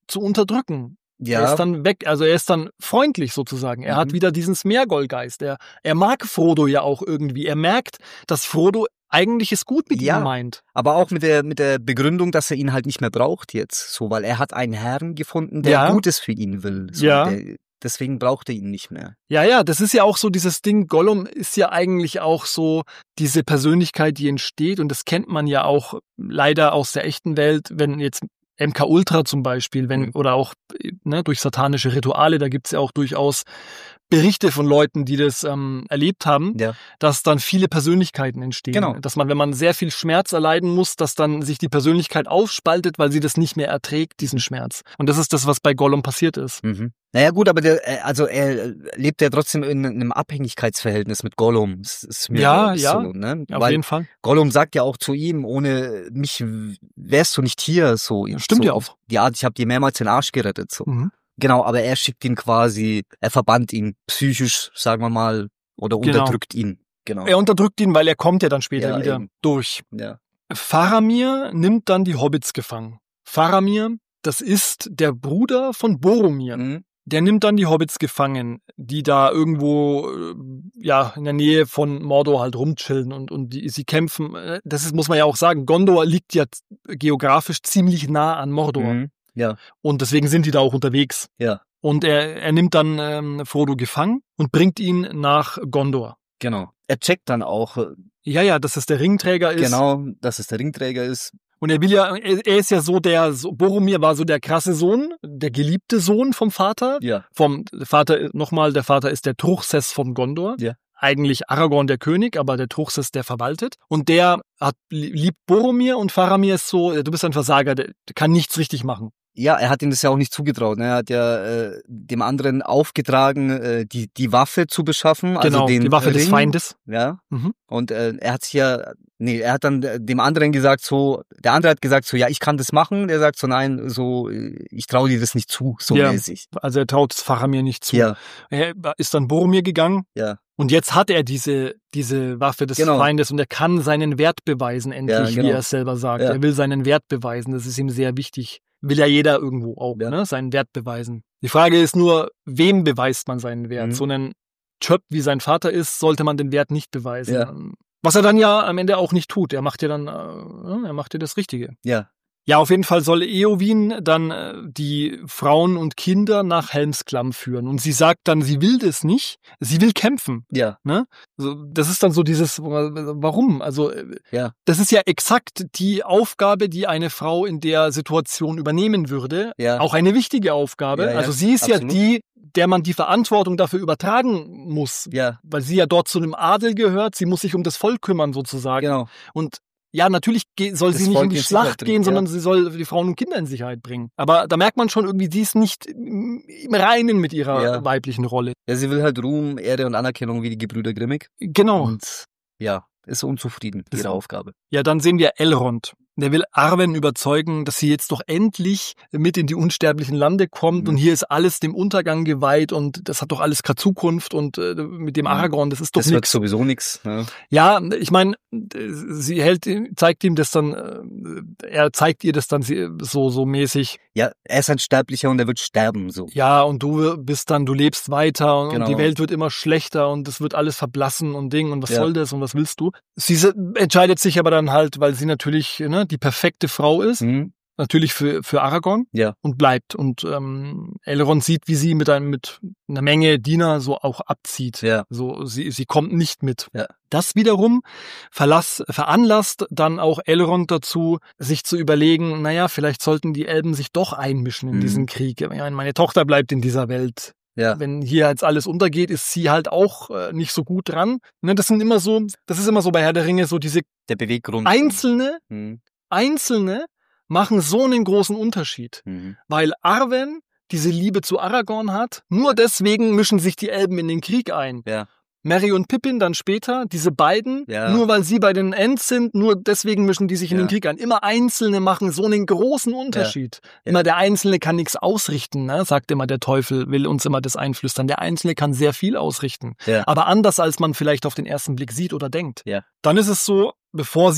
zu unterdrücken. Ja. Er ist dann weg, also er ist dann freundlich sozusagen. Er Mhm. hat wieder diesen Smeagol-Geist. Er, er mag Frodo ja auch irgendwie. Er merkt, dass Frodo eigentlich es gut mit Ja. ihm meint. Aber auch mit der, mit der Begründung, dass er ihn halt nicht mehr braucht jetzt, so, weil er hat einen Herrn gefunden, der Ja. Gutes für ihn will. So, Ja. der, deswegen braucht er ihn nicht mehr. Ja, ja, das ist ja auch so dieses Ding. Gollum ist ja eigentlich auch so diese Persönlichkeit, die entsteht. Und das kennt man ja auch leider aus der echten Welt, wenn jetzt M K Ultra zum Beispiel, wenn, Mhm. oder auch ne, durch satanische Rituale, da gibt's ja auch durchaus Berichte von Leuten, die das ähm, erlebt haben, Ja. dass dann viele Persönlichkeiten entstehen. Genau. Dass man, wenn man sehr viel Schmerz erleiden muss, dass dann sich die Persönlichkeit aufspaltet, weil sie das nicht mehr erträgt, diesen Schmerz. Und das ist das, was bei Gollum passiert ist. Mhm. Naja gut, aber der, äh, also er lebt ja trotzdem in einem Abhängigkeitsverhältnis mit Gollum. Es ist mir Ja, so, ja, ne? Auf Weil jeden Fall. Gollum sagt ja auch zu ihm, ohne mich wärst du nicht hier. So, Stimmt so ja auf auch. die Art, ich habe dir mehrmals den Arsch gerettet. So. Mhm. Genau, aber er schickt ihn quasi, er verbannt ihn psychisch, sagen wir mal, oder Genau. unterdrückt ihn. Genau. Er unterdrückt ihn, weil er kommt ja dann später Ja, wieder eben. durch. Ja. Faramir nimmt dann die Hobbits gefangen. Faramir, das ist der Bruder von Boromir. Mhm. Der nimmt dann die Hobbits gefangen, die da irgendwo äh, ja in der Nähe von Mordor halt rumchillen und und die, sie kämpfen. Äh, Das ist, muss man ja auch sagen, Gondor liegt ja geografisch ziemlich nah an Mordor Mhm. Ja, und deswegen sind die da auch unterwegs. ja, Und er er nimmt dann ähm, Frodo gefangen und bringt ihn nach Gondor. genau. Er checkt dann auch, äh, Ja, ja, dass es der Ringträger ist. genau, dass es der Ringträger ist. Und er will ja, er er ist ja so der, so, Boromir war so der krasse Sohn, der geliebte Sohn vom Vater. Ja, Vom Vater, nochmal, der Vater ist der Truchsess von Gondor. Ja. Eigentlich Aragorn der König, aber der Truchsess, der verwaltet. Und der hat, liebt Boromir und Faramir ist so, du bist ein Versager, der kann nichts richtig machen. ja, er hat ihm das ja auch nicht zugetraut. Ne? Er hat ja äh, dem anderen aufgetragen, äh, die die Waffe zu beschaffen, also Genau, den die Waffe Ring, des Feindes. Ja. Mhm. Und äh, er hat sich ja, nee, er hat dann äh, dem anderen gesagt so, der andere hat gesagt so, ja, ich kann das machen. Der sagt so, nein, so, äh, ich traue dir das nicht zu, so Ja. mäßig. Also er traut es Faramir nicht zu. Ja, Er ist dann Boromir gegangen. ja, Und jetzt hat er diese, diese Waffe des Genau. Feindes und er kann seinen Wert beweisen, endlich, Ja, genau. wie er es selber sagt. Ja. Er will seinen Wert beweisen, das ist ihm sehr wichtig. Will ja jeder irgendwo auch, Ja. ne, seinen Wert beweisen. Die Frage ist nur, wem beweist man seinen Wert? Mhm. So einen Chöp, wie sein Vater ist, sollte man den Wert nicht beweisen. Ja. Was er dann ja am Ende auch nicht tut. Er macht ja dann, äh, er macht ja das Richtige. ja, Ja, auf jeden Fall soll Eowyn dann äh, die Frauen und Kinder nach Helmsklamm führen. Und sie sagt dann, sie will das nicht, sie will kämpfen. ja, Ne? So, das ist dann so dieses, warum? Also, äh, ja, das ist ja exakt die Aufgabe, die eine Frau in der Situation übernehmen würde. ja. Auch eine wichtige Aufgabe. Ja, ja, also sie ist absolut. ja die, der man die Verantwortung dafür übertragen muss. Ja, Weil sie ja dort zu einem Adel gehört. Sie muss sich um das Volk kümmern sozusagen. genau. Und ja, natürlich ge- soll Das sie nicht Volk in die in Sicherheit Schlacht bringen, gehen, ja. sondern sie soll die Frauen und Kinder in Sicherheit bringen. Aber da merkt man schon irgendwie, die ist nicht im im Reinen mit ihrer Ja. weiblichen Rolle. Ja, sie will halt Ruhm, Ehre und Anerkennung wie die Gebrüder Grimmig. Genau. Und ja, ist unzufrieden mit Das- ihrer Aufgabe. Ja, dann sehen wir Elrond. Der will Arwen überzeugen, dass sie jetzt doch endlich mit in die unsterblichen Lande kommt Mhm. und hier ist alles dem Untergang geweiht und das hat doch alles keine Zukunft und äh, mit dem Mhm. Aragorn, das ist doch Das wird nichts. sowieso nix. Ne? Ja, ich meine, sie hält, zeigt ihm das dann, äh, er zeigt ihr das dann sie- so so mäßig. Ja, er ist ein Sterblicher und er wird sterben. So. Ja, und du bist dann, du lebst weiter und Genau. die Welt wird immer schlechter und es wird alles verblassen und Ding und was Ja. soll das und was willst du? Sie se- entscheidet sich aber dann halt, weil sie natürlich ne, die perfekte Frau ist, Mhm. natürlich für für Aragorn Ja, und bleibt und ähm, Elrond sieht, wie sie mit einem mit einer Menge Diener so auch abzieht. ja, So sie sie kommt nicht mit. Ja. Das wiederum verlass, veranlasst dann auch Elrond dazu, sich zu überlegen, naja, vielleicht sollten die Elben sich doch einmischen in Mhm. diesen Krieg. Ich meine, meine Tochter bleibt in dieser Welt. ja, Wenn hier jetzt alles untergeht, ist sie halt auch äh, nicht so gut dran. Ne, das sind immer so, das ist immer so bei Herr der Ringe so diese der Beweggrund. einzelne, Mhm. einzelne machen so einen großen Unterschied. Mhm. Weil Arwen diese Liebe zu Aragorn hat, nur deswegen mischen sich die Elben in den Krieg ein. Ja, Merry und Pippin dann später, diese beiden, Ja. nur weil sie bei den Ents sind, nur deswegen mischen die sich in Ja. den Krieg ein. Immer Einzelne machen so einen großen Unterschied. Ja. Immer der Einzelne kann nichts ausrichten, ne? Sagt immer der Teufel, will uns immer das einflüstern. Der Einzelne kann sehr viel ausrichten. ja, Aber anders, als man vielleicht auf den ersten Blick sieht oder denkt. Ja. Dann ist es so, bevor sie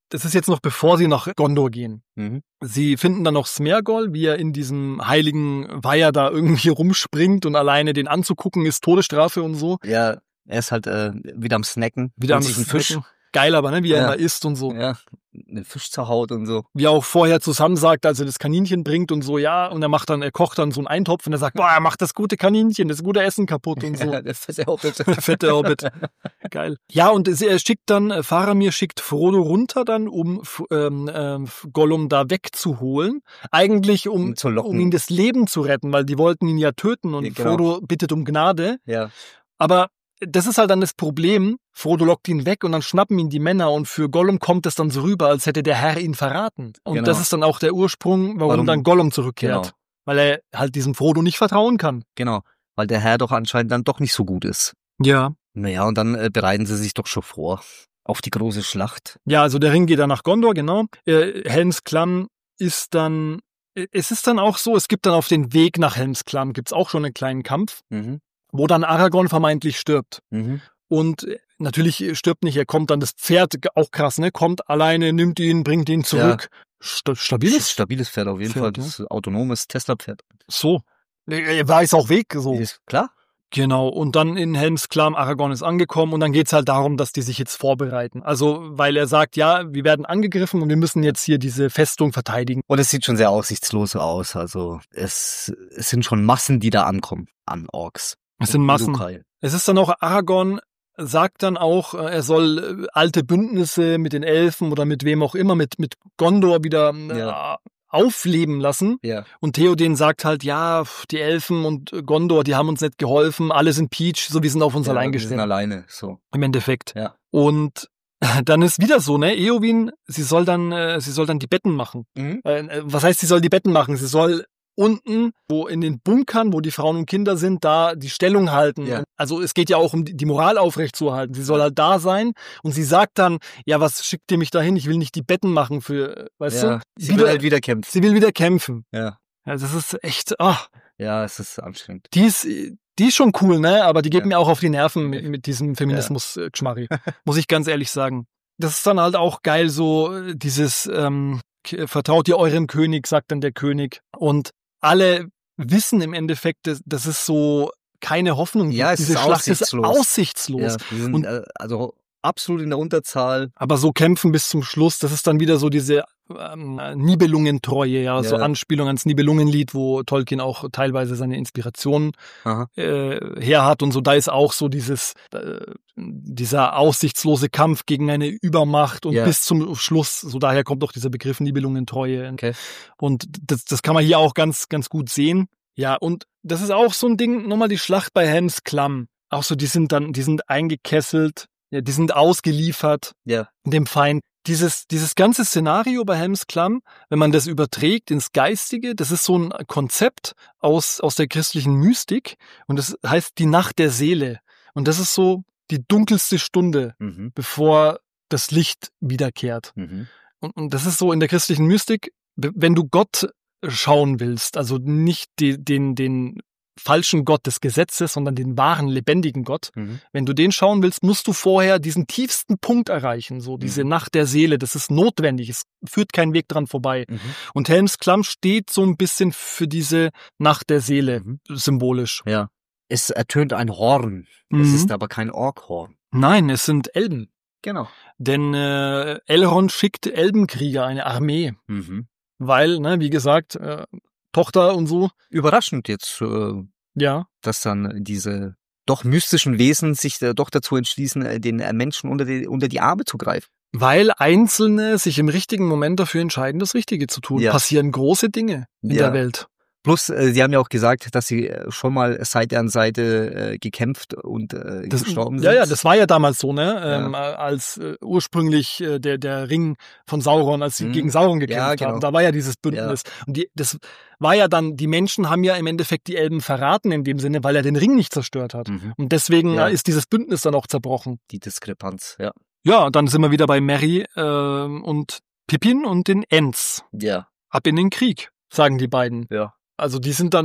das ist jetzt noch bevor sie nach Gondor gehen. Mhm. Sie finden dann noch Smeargol, wie er in diesem heiligen Weiher da irgendwie rumspringt und alleine den anzugucken ist Todesstrafe und so. Ja, er ist halt äh, wieder am Snacken. Wieder am sich einen Fisch. Snacken. Geil aber, ne, wie er Ja. immer isst und so. Ja, einen Fisch zerhaut und so. Wie er auch vorher zusammen sagt, als er das Kaninchen bringt und so, ja, und er macht dann, er kocht dann so einen Eintopf und er sagt, boah, er macht das gute Kaninchen, das gute Essen kaputt und so. Der fette Hobbit. Der fette Hobbit. Geil. Ja, und es- er schickt dann, äh, Faramir schickt Frodo runter dann, um F- ähm, ähm, Gollum da wegzuholen. Eigentlich, um, Um zu locken. um ihn das Leben zu retten, weil die wollten ihn ja töten und Ja, genau. Frodo bittet um Gnade. Ja. Aber das ist halt dann das Problem. Frodo lockt ihn weg und dann schnappen ihn die Männer und für Gollum kommt es dann so rüber, als hätte der Herr ihn verraten. Und Genau. das ist dann auch der Ursprung, warum, Warum- dann Gollum zurückkehrt. Genau. Weil er halt diesem Frodo nicht vertrauen kann. Genau. Weil der Herr doch anscheinend dann doch nicht so gut ist. Ja. Naja, und dann äh, bereiten sie sich doch schon vor auf die große Schlacht. Ja, also der Ring geht dann nach Gondor, genau. Äh, Helms Klamm ist dann, äh, es ist dann auch so, es gibt dann auf den Weg nach Helms Klamm, gibt's auch schon einen kleinen Kampf, Mhm. wo dann Aragorn vermeintlich stirbt. Mhm. Und äh, natürlich stirbt nicht, er kommt dann, das Pferd, auch krass, ne, kommt alleine, nimmt ihn, bringt ihn zurück. Sta stabiles? Stabiles Pferd auf jeden Pferd, Fall. Das ist ein autonomes Tesla-Pferd. So. Er weiß auch Weg, so. Ist klar. Genau, und dann in Helms Klamm, Aragorn ist angekommen und dann geht's halt darum, dass die sich jetzt vorbereiten. Also, weil er sagt, ja, wir werden angegriffen und wir müssen jetzt hier diese Festung verteidigen. Und es sieht schon sehr aussichtslos aus. Also es, es sind schon Massen, die da ankommen an Orks. Es sind Massen. Uruk-hai. Es ist dann auch, Aragorn sagt dann auch, äh, er soll äh, alte Bündnisse mit den Elfen oder mit wem auch immer, mit, mit Gondor wieder äh, Ja. aufleben lassen. Ja. Und Theoden sagt halt, ja, die Elfen und Gondor, die haben uns nicht geholfen, alle sind Peach, so wir sind auf uns Ja, allein wir sind gestellt. alleine. So. Im Endeffekt. Ja. Und dann ist wieder so, ne, Eowyn, sie soll dann, äh, sie soll dann die Betten machen. Mhm. Äh, was heißt, sie soll die Betten machen? Sie soll unten, wo in den Bunkern, wo die Frauen und Kinder sind, da die Stellung halten. Ja. Also es geht ja auch um die die Moral aufrechtzuerhalten. Sie soll halt da sein und sie sagt dann, ja, was schickt ihr mich dahin? Ich will nicht die Betten machen für, weißt Ja. du? Sie will halt wieder kämpfen. sie will wieder kämpfen. Ja. Ja, das ist echt, ach, Ja, es ist anstrengend. die ist, die ist schon cool, ne? Aber die geht Ja. mir auch auf die Nerven mit, mit diesem Feminismus-Geschmarri. Muss ich ganz ehrlich sagen. Das ist dann halt auch geil, so äh, dieses ähm, k- vertraut ihr eurem König, sagt dann der König. Und alle wissen im Endeffekt, dass, dass es so keine Hoffnung Ja, gibt. es Diese ist Schlacht ist aussichtslos. aussichtslos. Ja, wir sind Und- äh, also absolut in der Unterzahl. Aber so kämpfen bis zum Schluss, das ist dann wieder so diese ähm, Nibelungentreue, ja, so Ja. Anspielung ans Nibelungenlied, wo Tolkien auch teilweise seine Inspirationen Aha. äh, her hat und so. Da ist auch so dieses äh, dieser aussichtslose Kampf gegen eine Übermacht und Ja. bis zum Schluss, so daher kommt auch dieser Begriff Nibelungentreue. Okay. Und das, das kann man hier auch ganz, ganz gut sehen. Ja, und das ist auch so ein Ding, nochmal die Schlacht bei Helms Klamm. Auch so, die sind dann, die sind eingekesselt, ja, die sind ausgeliefert Ja. dem Feind. Dieses, dieses ganze Szenario bei Helms Klamm, wenn man das überträgt ins Geistige, das ist so ein Konzept aus, aus der christlichen Mystik und das heißt die Nacht der Seele. Und das ist so die dunkelste Stunde, Mhm. bevor das Licht wiederkehrt. Mhm. Und, und das ist so in der christlichen Mystik, w- wenn du Gott schauen willst, also nicht die, den, den falschen Gott des Gesetzes, sondern den wahren, lebendigen Gott. Mhm. Wenn du den schauen willst, musst du vorher diesen tiefsten Punkt erreichen, so diese Mhm. Nacht der Seele. Das ist notwendig, es führt kein Weg dran vorbei. Mhm. Und Helms Klamm steht so ein bisschen für diese Nacht der Seele, Mhm. symbolisch. Ja. Es ertönt ein Horn. Es Mhm. ist aber kein Orkhorn. Nein, es sind Elben. Genau. Denn äh, Elrond schickt Elbenkrieger, eine Armee. Mhm. Weil, ne, wie gesagt, äh, Tochter und so, Überraschend jetzt, äh, ja. dass dann diese doch mystischen Wesen sich äh, doch dazu entschließen, äh, den äh, Menschen unter die, unter die Arme zu greifen. Weil Einzelne sich im richtigen Moment dafür entscheiden, das Richtige zu tun. Ja. Passieren große Dinge in Ja. der Welt. Plus, äh, sie haben ja auch gesagt, dass sie äh, schon mal Seite an Seite äh, gekämpft und äh, Das, gestorben sind. ja, ja, das war ja damals so, ne? Ja. Ähm, als äh, ursprünglich äh, der der Ring von Sauron, als sie Mhm. gegen Sauron gekämpft Ja, genau. haben, da war ja dieses Bündnis. Und die, das war ja dann, die Menschen haben ja im Endeffekt die Elben verraten in dem Sinne, weil er den Ring nicht zerstört hat. Mhm. Und deswegen Ja. äh, ist dieses Bündnis dann auch zerbrochen. Die Diskrepanz, ja. Ja, dann sind wir wieder bei Merry ähm, und Pippin und den Ents. Ja, Ab in den Krieg, sagen die beiden. ja. Also die sind dann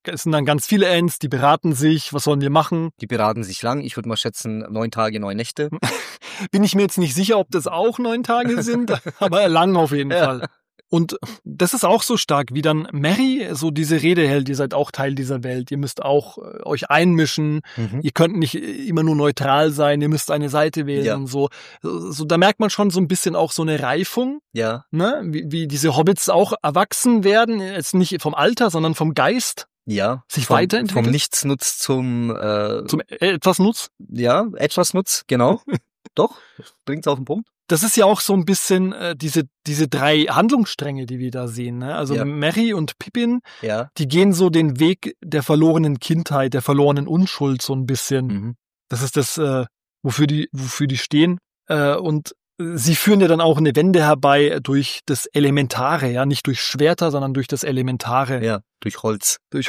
es sind dann ganz viele Ents, die beraten sich, was sollen wir machen? Die beraten sich lang. Ich würde mal schätzen, neun Tage, neun Nächte. Bin ich mir jetzt nicht sicher, ob das auch neun Tage sind, aber lang auf jeden Ja. Fall. Und das ist auch so stark, wie dann Mary so diese Rede hält, ihr seid auch Teil dieser Welt, ihr müsst auch äh, euch einmischen, Mhm. ihr könnt nicht immer nur neutral sein, ihr müsst eine Seite wählen Ja. und so. so. Da merkt man schon so ein bisschen auch so eine Reifung, Ja, ne? wie, wie diese Hobbits auch erwachsen werden, jetzt nicht vom Alter, sondern vom Geist, ja. sich vom, weiterentwickelt. Vom Nichtsnutz zum, äh, zum äh, etwas Nutz. ja, etwas Nutz, genau. Doch, bringt's auf den Punkt. Das ist ja auch so ein bisschen äh, diese diese drei Handlungsstränge, die wir da sehen. Ne? Also Ja. Merry und Pippin, Ja. die gehen so den Weg der verlorenen Kindheit, der verlorenen Unschuld so ein bisschen. Mhm. Das ist das, äh, wofür die wofür die stehen. Äh, und sie führen ja dann auch eine Wende herbei durch das Elementare, ja, nicht durch Schwerter, sondern durch das Elementare. Ja, durch Holz. Durch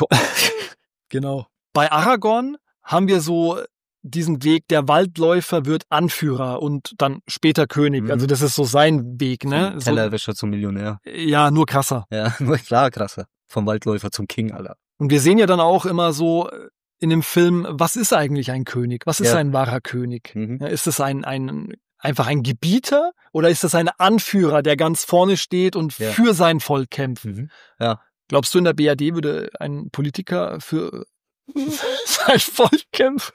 genau. Bei Aragorn haben wir so diesen Weg, der Waldläufer wird Anführer und dann später König. Mhm. Also das ist so sein Weg, ne? Vom So, Tellerwäscher zum Millionär. ja, nur krasser. Ja, nur klar, krasser. Vom Waldläufer zum King, Alter. Und wir sehen ja dann auch immer so in dem Film, was ist eigentlich ein König? Was ist Ja. ein wahrer König? Mhm. Ja, ist es ein, ein, einfach ein Gebieter oder ist es ein Anführer, der ganz vorne steht und Ja. für sein Volk kämpft? Mhm. Ja. Glaubst du, in der B R D würde ein Politiker für sein Volk kämpfen?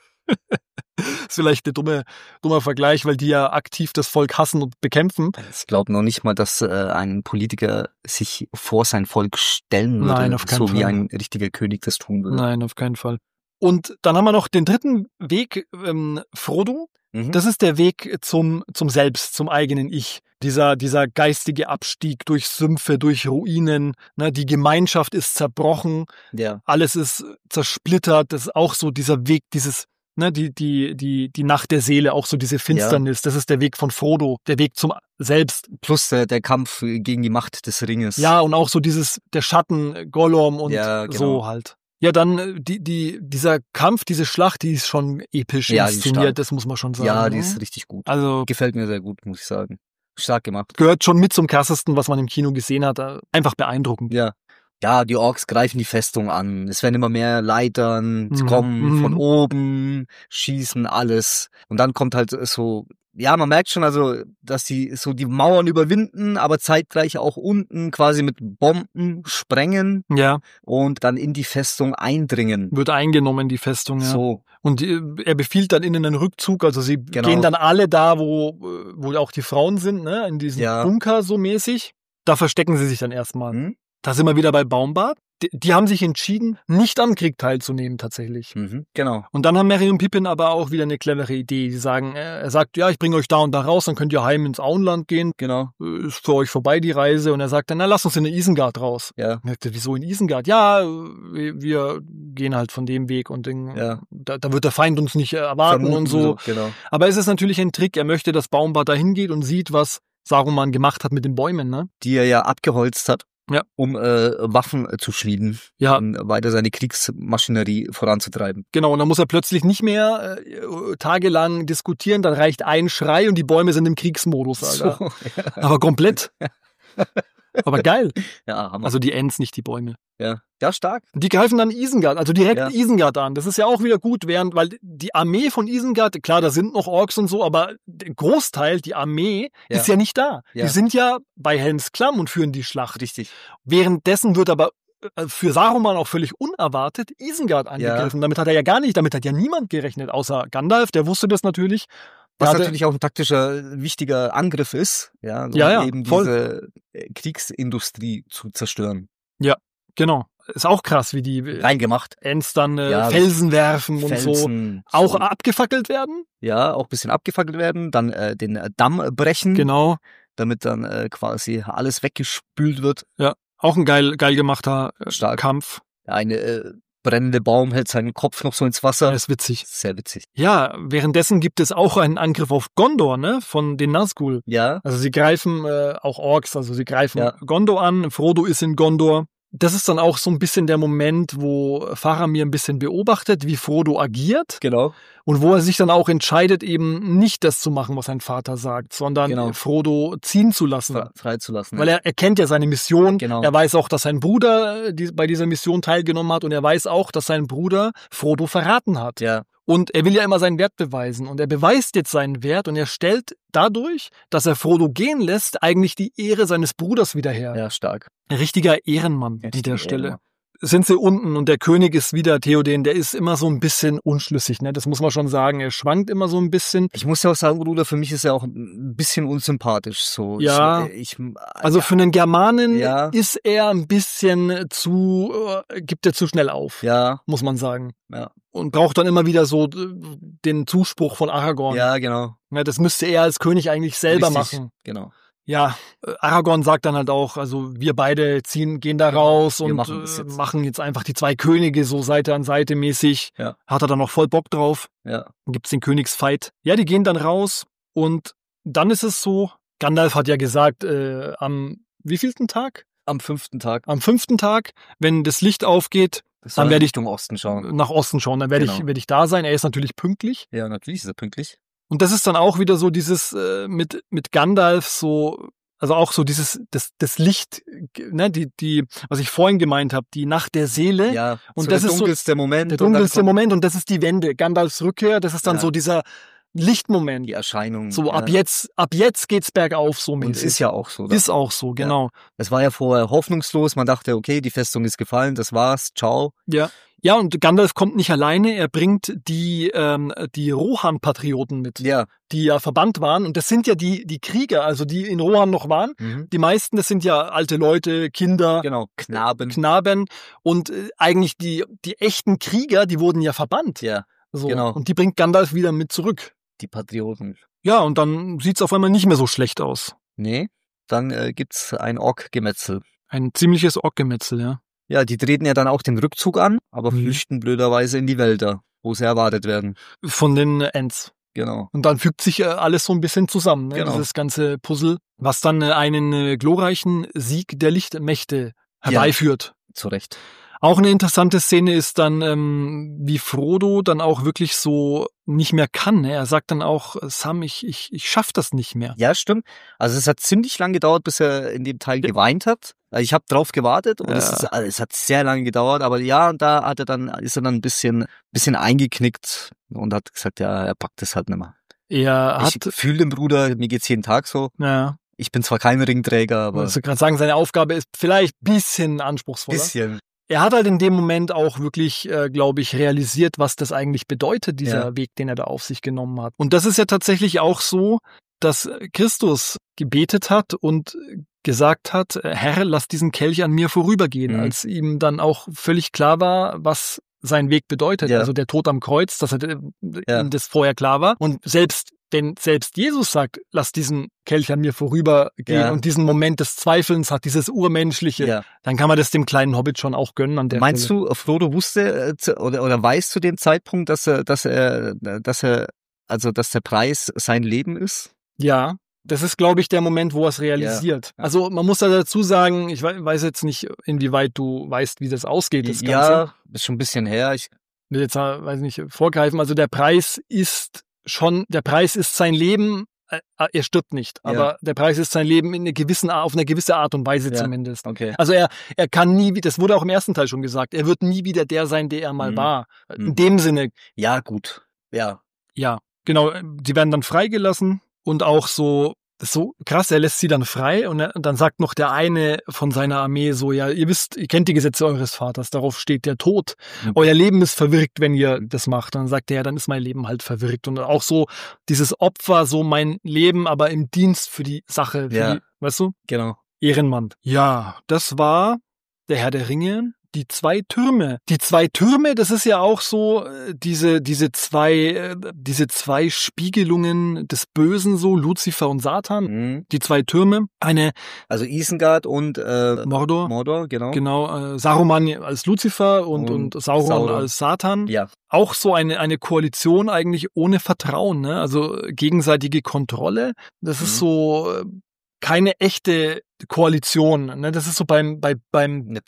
Ist vielleicht ein dumme, dummer Vergleich, weil die ja aktiv das Volk hassen und bekämpfen. Ich glaube noch nicht mal, dass äh, ein Politiker sich vor sein Volk stellen würde, Nein, auf keinen so wie Fall. ein richtiger König das tun würde. Nein, auf keinen Fall. Und dann haben wir noch den dritten Weg, ähm, Frodo. Mhm. Das ist der Weg zum, zum Selbst, zum eigenen Ich. Dieser, dieser geistige Abstieg durch Sümpfe, durch Ruinen. Ne, die Gemeinschaft ist zerbrochen. Ja. Alles ist zersplittert. Das ist auch so dieser Weg, dieses, ne, die, die, die, die Nacht der Seele, auch so diese Finsternis. Das ist der Weg von Frodo, der Weg zum Selbst. Plus der, der Kampf gegen die Macht des Ringes. Ja, und auch so dieses, der Schatten, Gollum und Ja, genau. so halt. Ja, dann äh, die, die, dieser Kampf, diese Schlacht, die ist schon episch Ja, die ist inszeniert, stark. das muss man schon sagen. Ja, die ne? ist richtig gut. Also Gefällt mir sehr gut, muss ich sagen. Stark gemacht. gehört schon mit zum krassesten, was man im Kino gesehen hat. Äh, Einfach beeindruckend. Ja. Ja, die Orks greifen die Festung an. Es werden immer mehr Leitern, sie Mhm. kommen Mhm. von oben, schießen alles. Und dann kommt halt so, ja, man merkt schon also, dass sie so die Mauern überwinden, aber zeitgleich auch unten quasi mit Bomben sprengen Ja, und dann in die Festung eindringen. wird eingenommen, die Festung. Ja. So, Und äh, er befiehlt dann ihnen einen Rückzug. Also sie Genau. gehen dann alle da, wo, äh, wo auch die Frauen sind, ne, in diesem Ja. Bunker so mäßig. Da verstecken sie sich dann erstmal. hm? Da sind wir wieder bei Baumbart. Die, die haben sich entschieden, nicht am Krieg teilzunehmen tatsächlich. Mhm, genau. Und dann haben Merry und Pippin aber auch wieder eine clevere Idee. Die sagen, äh, er sagt, ja, ich bringe euch da und da raus, dann könnt ihr heim ins Auenland gehen. Genau. Äh, Ist für euch vorbei die Reise. Und er sagt dann, na, lass uns in Isengard raus. Ja. Und er sagt, wieso in Isengard? Ja, äh, wir, wir gehen halt von dem Weg und den, Ja. da, da wird der Feind uns nicht äh, erwarten Vermuten und so. Genau. Aber es ist natürlich ein Trick. Er möchte, dass Baumbart da hingeht und sieht, was Saruman gemacht hat mit den Bäumen, ne? Die er ja abgeholzt hat, Ja. um äh, Waffen äh, zu schmieden, Ja, um weiter seine Kriegsmaschinerie voranzutreiben. genau. Und dann muss er plötzlich nicht mehr äh, tagelang diskutieren. Dann reicht ein Schrei und die Bäume sind im Kriegsmodus, Alter. So, ja. Aber komplett. Aber geil. Ja, Hammer. Also die Ents, nicht die Bäume. ja. ja, stark. Die greifen dann Isengard, also direkt Ja. Isengard an. Das ist ja auch wieder gut, während, weil die Armee von Isengard, klar, da sind noch Orks und so, aber der Großteil, die Armee, Ja. ist ja nicht da. Ja. Die sind ja bei Helms Klamm und führen die Schlacht. Richtig. Währenddessen wird aber äh, für Saruman auch völlig unerwartet Isengard angegriffen. Damit hat er ja gar nicht, damit hat ja niemand gerechnet, außer Gandalf, der wusste das natürlich. Der Was hatte- natürlich auch ein taktischer, wichtiger Angriff ist, ja, um Ja, ja, eben voll. diese äh, Kriegsindustrie zu zerstören. Genau. Ist auch krass, wie die äh, Reingemacht. Ents dann äh, Ja, Felsen werfen und so. Felsen, Auch so, abgefackelt werden. ja, auch ein bisschen abgefackelt werden, dann äh, den äh, Damm brechen, Genau. damit dann äh, quasi alles weggespült wird. Auch ein geil, geil gemachter äh, Stark. Kampf. Eine äh, brennende Baum hält seinen Kopf noch so ins Wasser. Das ist witzig. Sehr witzig. Ja, währenddessen gibt es auch einen Angriff auf Gondor, ne, von den Nazgul. Ja, Also sie greifen äh, auch Orks, also sie greifen Ja. Gondor an. Frodo ist in Gondor. das ist dann auch so ein bisschen der Moment, wo Faramir ein bisschen beobachtet, wie Frodo agiert. Genau. Und wo er sich dann auch entscheidet, eben nicht das zu machen, was sein Vater sagt, sondern Genau. Frodo ziehen zu lassen. Fre- freizulassen. Weil er, er kennt ja seine Mission. Genau. Er weiß auch, dass sein Bruder die, bei dieser Mission teilgenommen hat. Und er weiß auch, dass sein Bruder Frodo verraten hat. Ja. Und er will ja immer seinen Wert beweisen. Und er beweist jetzt seinen Wert. Und er stellt dadurch, dass er Frodo gehen lässt, eigentlich die Ehre seines Bruders wieder her. Ja, stark. Ein richtiger Ehrenmann Ja, an der Stelle. Ehrenmann. Sind sie unten und der König ist wieder Theoden, der ist immer so ein bisschen unschlüssig, ne? Das muss man schon sagen. Er schwankt immer so ein bisschen. Ich muss ja auch sagen, Bruder, für mich ist er auch ein bisschen unsympathisch. So. Ja. Ich, ich, Also ja. für einen Germanen Ja. ist er ein bisschen zu, äh, gibt er zu schnell auf, Ja. muss man sagen. Ja. Und braucht dann immer wieder so äh, den Zuspruch von Aragorn. Ja, genau. Ja, das müsste er als König eigentlich selber Richtig. machen. Genau. Ja, äh, Aragorn sagt dann halt auch, also wir beide ziehen, gehen da raus Wir und machen machen das jetzt. jetzt. machen jetzt einfach die zwei Könige so Seite an Seite mäßig. Ja. Hat er dann noch voll Bock drauf. Ja. Dann gibt's den Königsfight. Ja, die gehen dann raus und dann ist es so, Gandalf hat ja gesagt, äh, am wievielten Tag? Am fünften Tag. Am fünften Tag, wenn das Licht aufgeht, Das dann soll werde ich Richtung Osten schauen. nach Osten schauen, dann werde ich, Genau. werde ich da sein. Er ist natürlich pünktlich. Ja, natürlich ist er pünktlich. Und das ist dann auch wieder so dieses äh, mit mit Gandalf so, also auch so dieses das das Licht, ne, die die was ich vorhin gemeint habe, die Nacht der Seele, Ja. Und so das der ist so dunkelste Moment. der und dann dunkelste kommt Moment und das ist die Wende, Gandalfs Rückkehr, das ist dann Ja. so dieser Lichtmoment. Die Erscheinung. So ja. ab jetzt ab jetzt geht's bergauf so Und mäßig. ist ja auch so. da. ist auch so, genau. Es war ja vorher hoffnungslos. Man dachte, okay, die Festung ist gefallen, das war's, ciao. Ja. Ja, und Gandalf kommt nicht alleine, er bringt die ähm, die Rohan-Patrioten mit, Ja. die ja verbannt waren. Und das sind ja die die Krieger, also die in Rohan noch waren. Mhm. Die meisten, das sind ja alte Leute, Kinder, Genau. Knaben. Knaben. Und äh, eigentlich die die echten Krieger, die wurden ja verbannt. Ja. So. genau. Und die bringt Gandalf wieder mit zurück. Die Patrioten. Ja, und dann sieht's auf einmal nicht mehr so schlecht aus. Nee. Dann äh, gibt's ein Ork-Gemetzel. Ein ziemliches Orkgemetzel, ja. Ja, die treten ja dann auch den Rückzug an, aber Mhm. flüchten blöderweise in die Wälder, wo sie erwartet werden. Von den äh, Ents. Genau. Und dann fügt sich äh, alles so ein bisschen zusammen, ne? Genau. Dieses ganze Puzzle, was dann äh, einen äh, glorreichen Sieg der Lichtmächte herbeiführt. Zu Recht. Auch eine interessante Szene ist dann, ähm, wie Frodo dann auch wirklich so nicht mehr kann. Ne? Er sagt dann auch, Sam, ich, ich, ich schaff das nicht mehr. Ja, stimmt. Also es hat ziemlich lange gedauert, bis er in dem Teil geweint hat. Also ich habe drauf gewartet und Ja. es, ist, also es hat sehr lange gedauert, aber ja, und da hat er dann, ist er dann ein bisschen, bisschen eingeknickt und hat gesagt, ja, er packt es halt nicht mehr. Er hat, Ich fühle den Bruder, mir geht's jeden Tag so. ja, Ich bin zwar kein Ringträger, aber wolltest du gerade sagen, seine Aufgabe ist vielleicht ein bisschen anspruchsvoller. bisschen. Er hat halt in dem Moment auch wirklich, äh, glaube ich, realisiert, was das eigentlich bedeutet, dieser Ja. Weg, den er da auf sich genommen hat. Und das ist ja tatsächlich auch so, dass Christus gebetet hat und gesagt hat, Herr, lass diesen Kelch an mir vorübergehen, Mhm. als ihm dann auch völlig klar war, was sein Weg bedeutet. Ja. Also der Tod am Kreuz, dass er, Ja. ihm das vorher klar war. Und selbst Denn selbst Jesus sagt, lass diesen Kelch an mir vorübergehen Ja. und diesen Moment des Zweifelns hat, dieses Urmenschliche, Ja. dann kann man das dem kleinen Hobbit schon auch gönnen an der Meinst Stelle. du, Frodo wusste äh, zu- oder, oder weiß zu dem Zeitpunkt, dass er, dass er, dass er, also dass der Preis sein Leben ist? Ja, das ist, glaube ich, der Moment, wo er es realisiert. Ja. Also man muss da dazu sagen, ich wei- weiß jetzt nicht, inwieweit du weißt, wie das ausgeht, das Ganze. Ja, ist schon ein bisschen her. Ich, Ich will jetzt, äh, weiß nicht, vorgreifen. Also der Preis ist schon, der Preis ist sein Leben, äh, er stirbt nicht, Ja. aber der Preis ist sein Leben in einer gewissen, auf eine gewisse Art und Weise Ja. zumindest. okay. Also er, er kann nie, wie- das wurde auch im ersten Teil schon gesagt, er wird nie wieder der sein, der er mal Mhm. war. Mhm. In dem Sinne, Ja, gut. Ja. ja, genau, die werden dann freigelassen und auch so, das ist so krass, er lässt sie dann frei und, er, und dann sagt noch der eine von seiner Armee so, ja, ihr wisst, ihr kennt die Gesetze eures Vaters, darauf steht der Tod. Mhm. Euer Leben ist verwirkt, wenn ihr das macht. Dann sagt er, ja, dann ist mein Leben halt verwirkt. Und auch so dieses Opfer, so mein Leben, aber im Dienst für die Sache, für Ja. die, weißt du, Genau. Ehrenmann. Ja, das war der Herr der Ringe. Die zwei Türme. Die zwei Türme, das ist ja auch so, äh, diese, diese zwei, äh, diese zwei Spiegelungen des Bösen, so, Luzifer und Satan. Mhm. Die zwei Türme. Eine Also Isengard und äh, Mordor. Mordor, genau. Genau, äh, Saruman als Luzifer und, und, Und Sauron, Sauron. als Satan. Ja. Auch so eine, eine Koalition eigentlich ohne Vertrauen, ne? Also gegenseitige Kontrolle. Das ist Mhm. so äh, keine echte Koalition, ne? Das ist so beim, bei, beim, Jetzt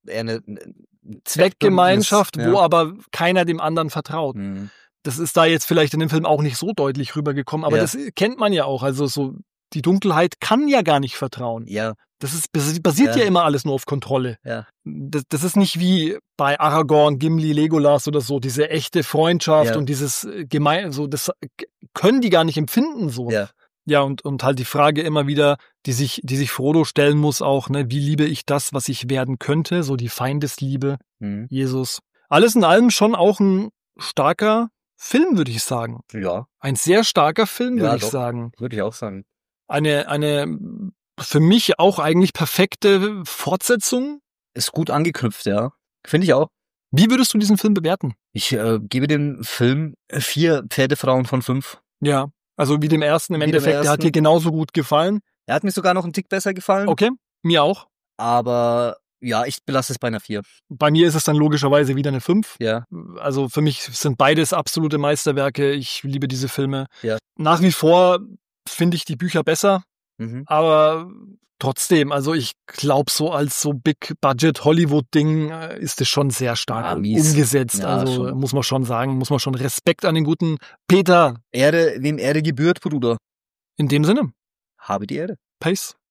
eher eine, eine Zweckgemeinschaft, ja. wo aber keiner dem anderen vertraut. Mhm. Das ist da jetzt vielleicht in dem Film auch nicht so deutlich rübergekommen, aber Ja. das kennt man ja auch. Also so, die Dunkelheit kann ja gar nicht vertrauen. Ja. Das ist, basiert ja. Ja. immer alles nur auf Kontrolle. Ja. Das, das ist nicht wie bei Aragorn, Gimli, Legolas oder so, diese echte Freundschaft Ja. und dieses gemein, so, das können die gar nicht empfinden, so. Ja. Ja, und, und halt die Frage immer wieder, die sich, die sich Frodo stellen muss auch, ne, wie liebe ich das, was ich werden könnte, so die Feindesliebe, Mhm. Jesus. Alles in allem schon auch ein starker Film, würde ich sagen. Ja, Ein sehr starker Film, Ja, würde ich doch. sagen. würde ich auch sagen. Eine, eine, für mich auch eigentlich perfekte Fortsetzung. Ist gut angeknüpft, ja. Finde ich auch. Wie würdest du diesen Film bewerten? Ich äh, gebe dem Film vier Pferdefrauen von fünf. Ja, also wie dem ersten im Wie dem Endeffekt, der hat ersten. dir genauso gut gefallen. Er hat mir sogar noch einen Tick besser gefallen. Okay, mir auch. Aber ja, ich belasse es bei einer vier. Bei mir ist es dann logischerweise wieder eine fünf. Ja. Also für mich sind beides absolute Meisterwerke. Ich liebe diese Filme. Ja. Nach wie vor finde ich die Bücher besser, Mhm. aber trotzdem, also ich glaube so als so Big-Budget-Hollywood-Ding äh, ist es schon sehr stark Ah, mies. umgesetzt. Ja, also schon. muss man schon sagen, muss man schon Respekt an den guten Peter Ehre, wem Ehre gebührt, Bruder. in dem Sinne. Habe die Ehre. Peace.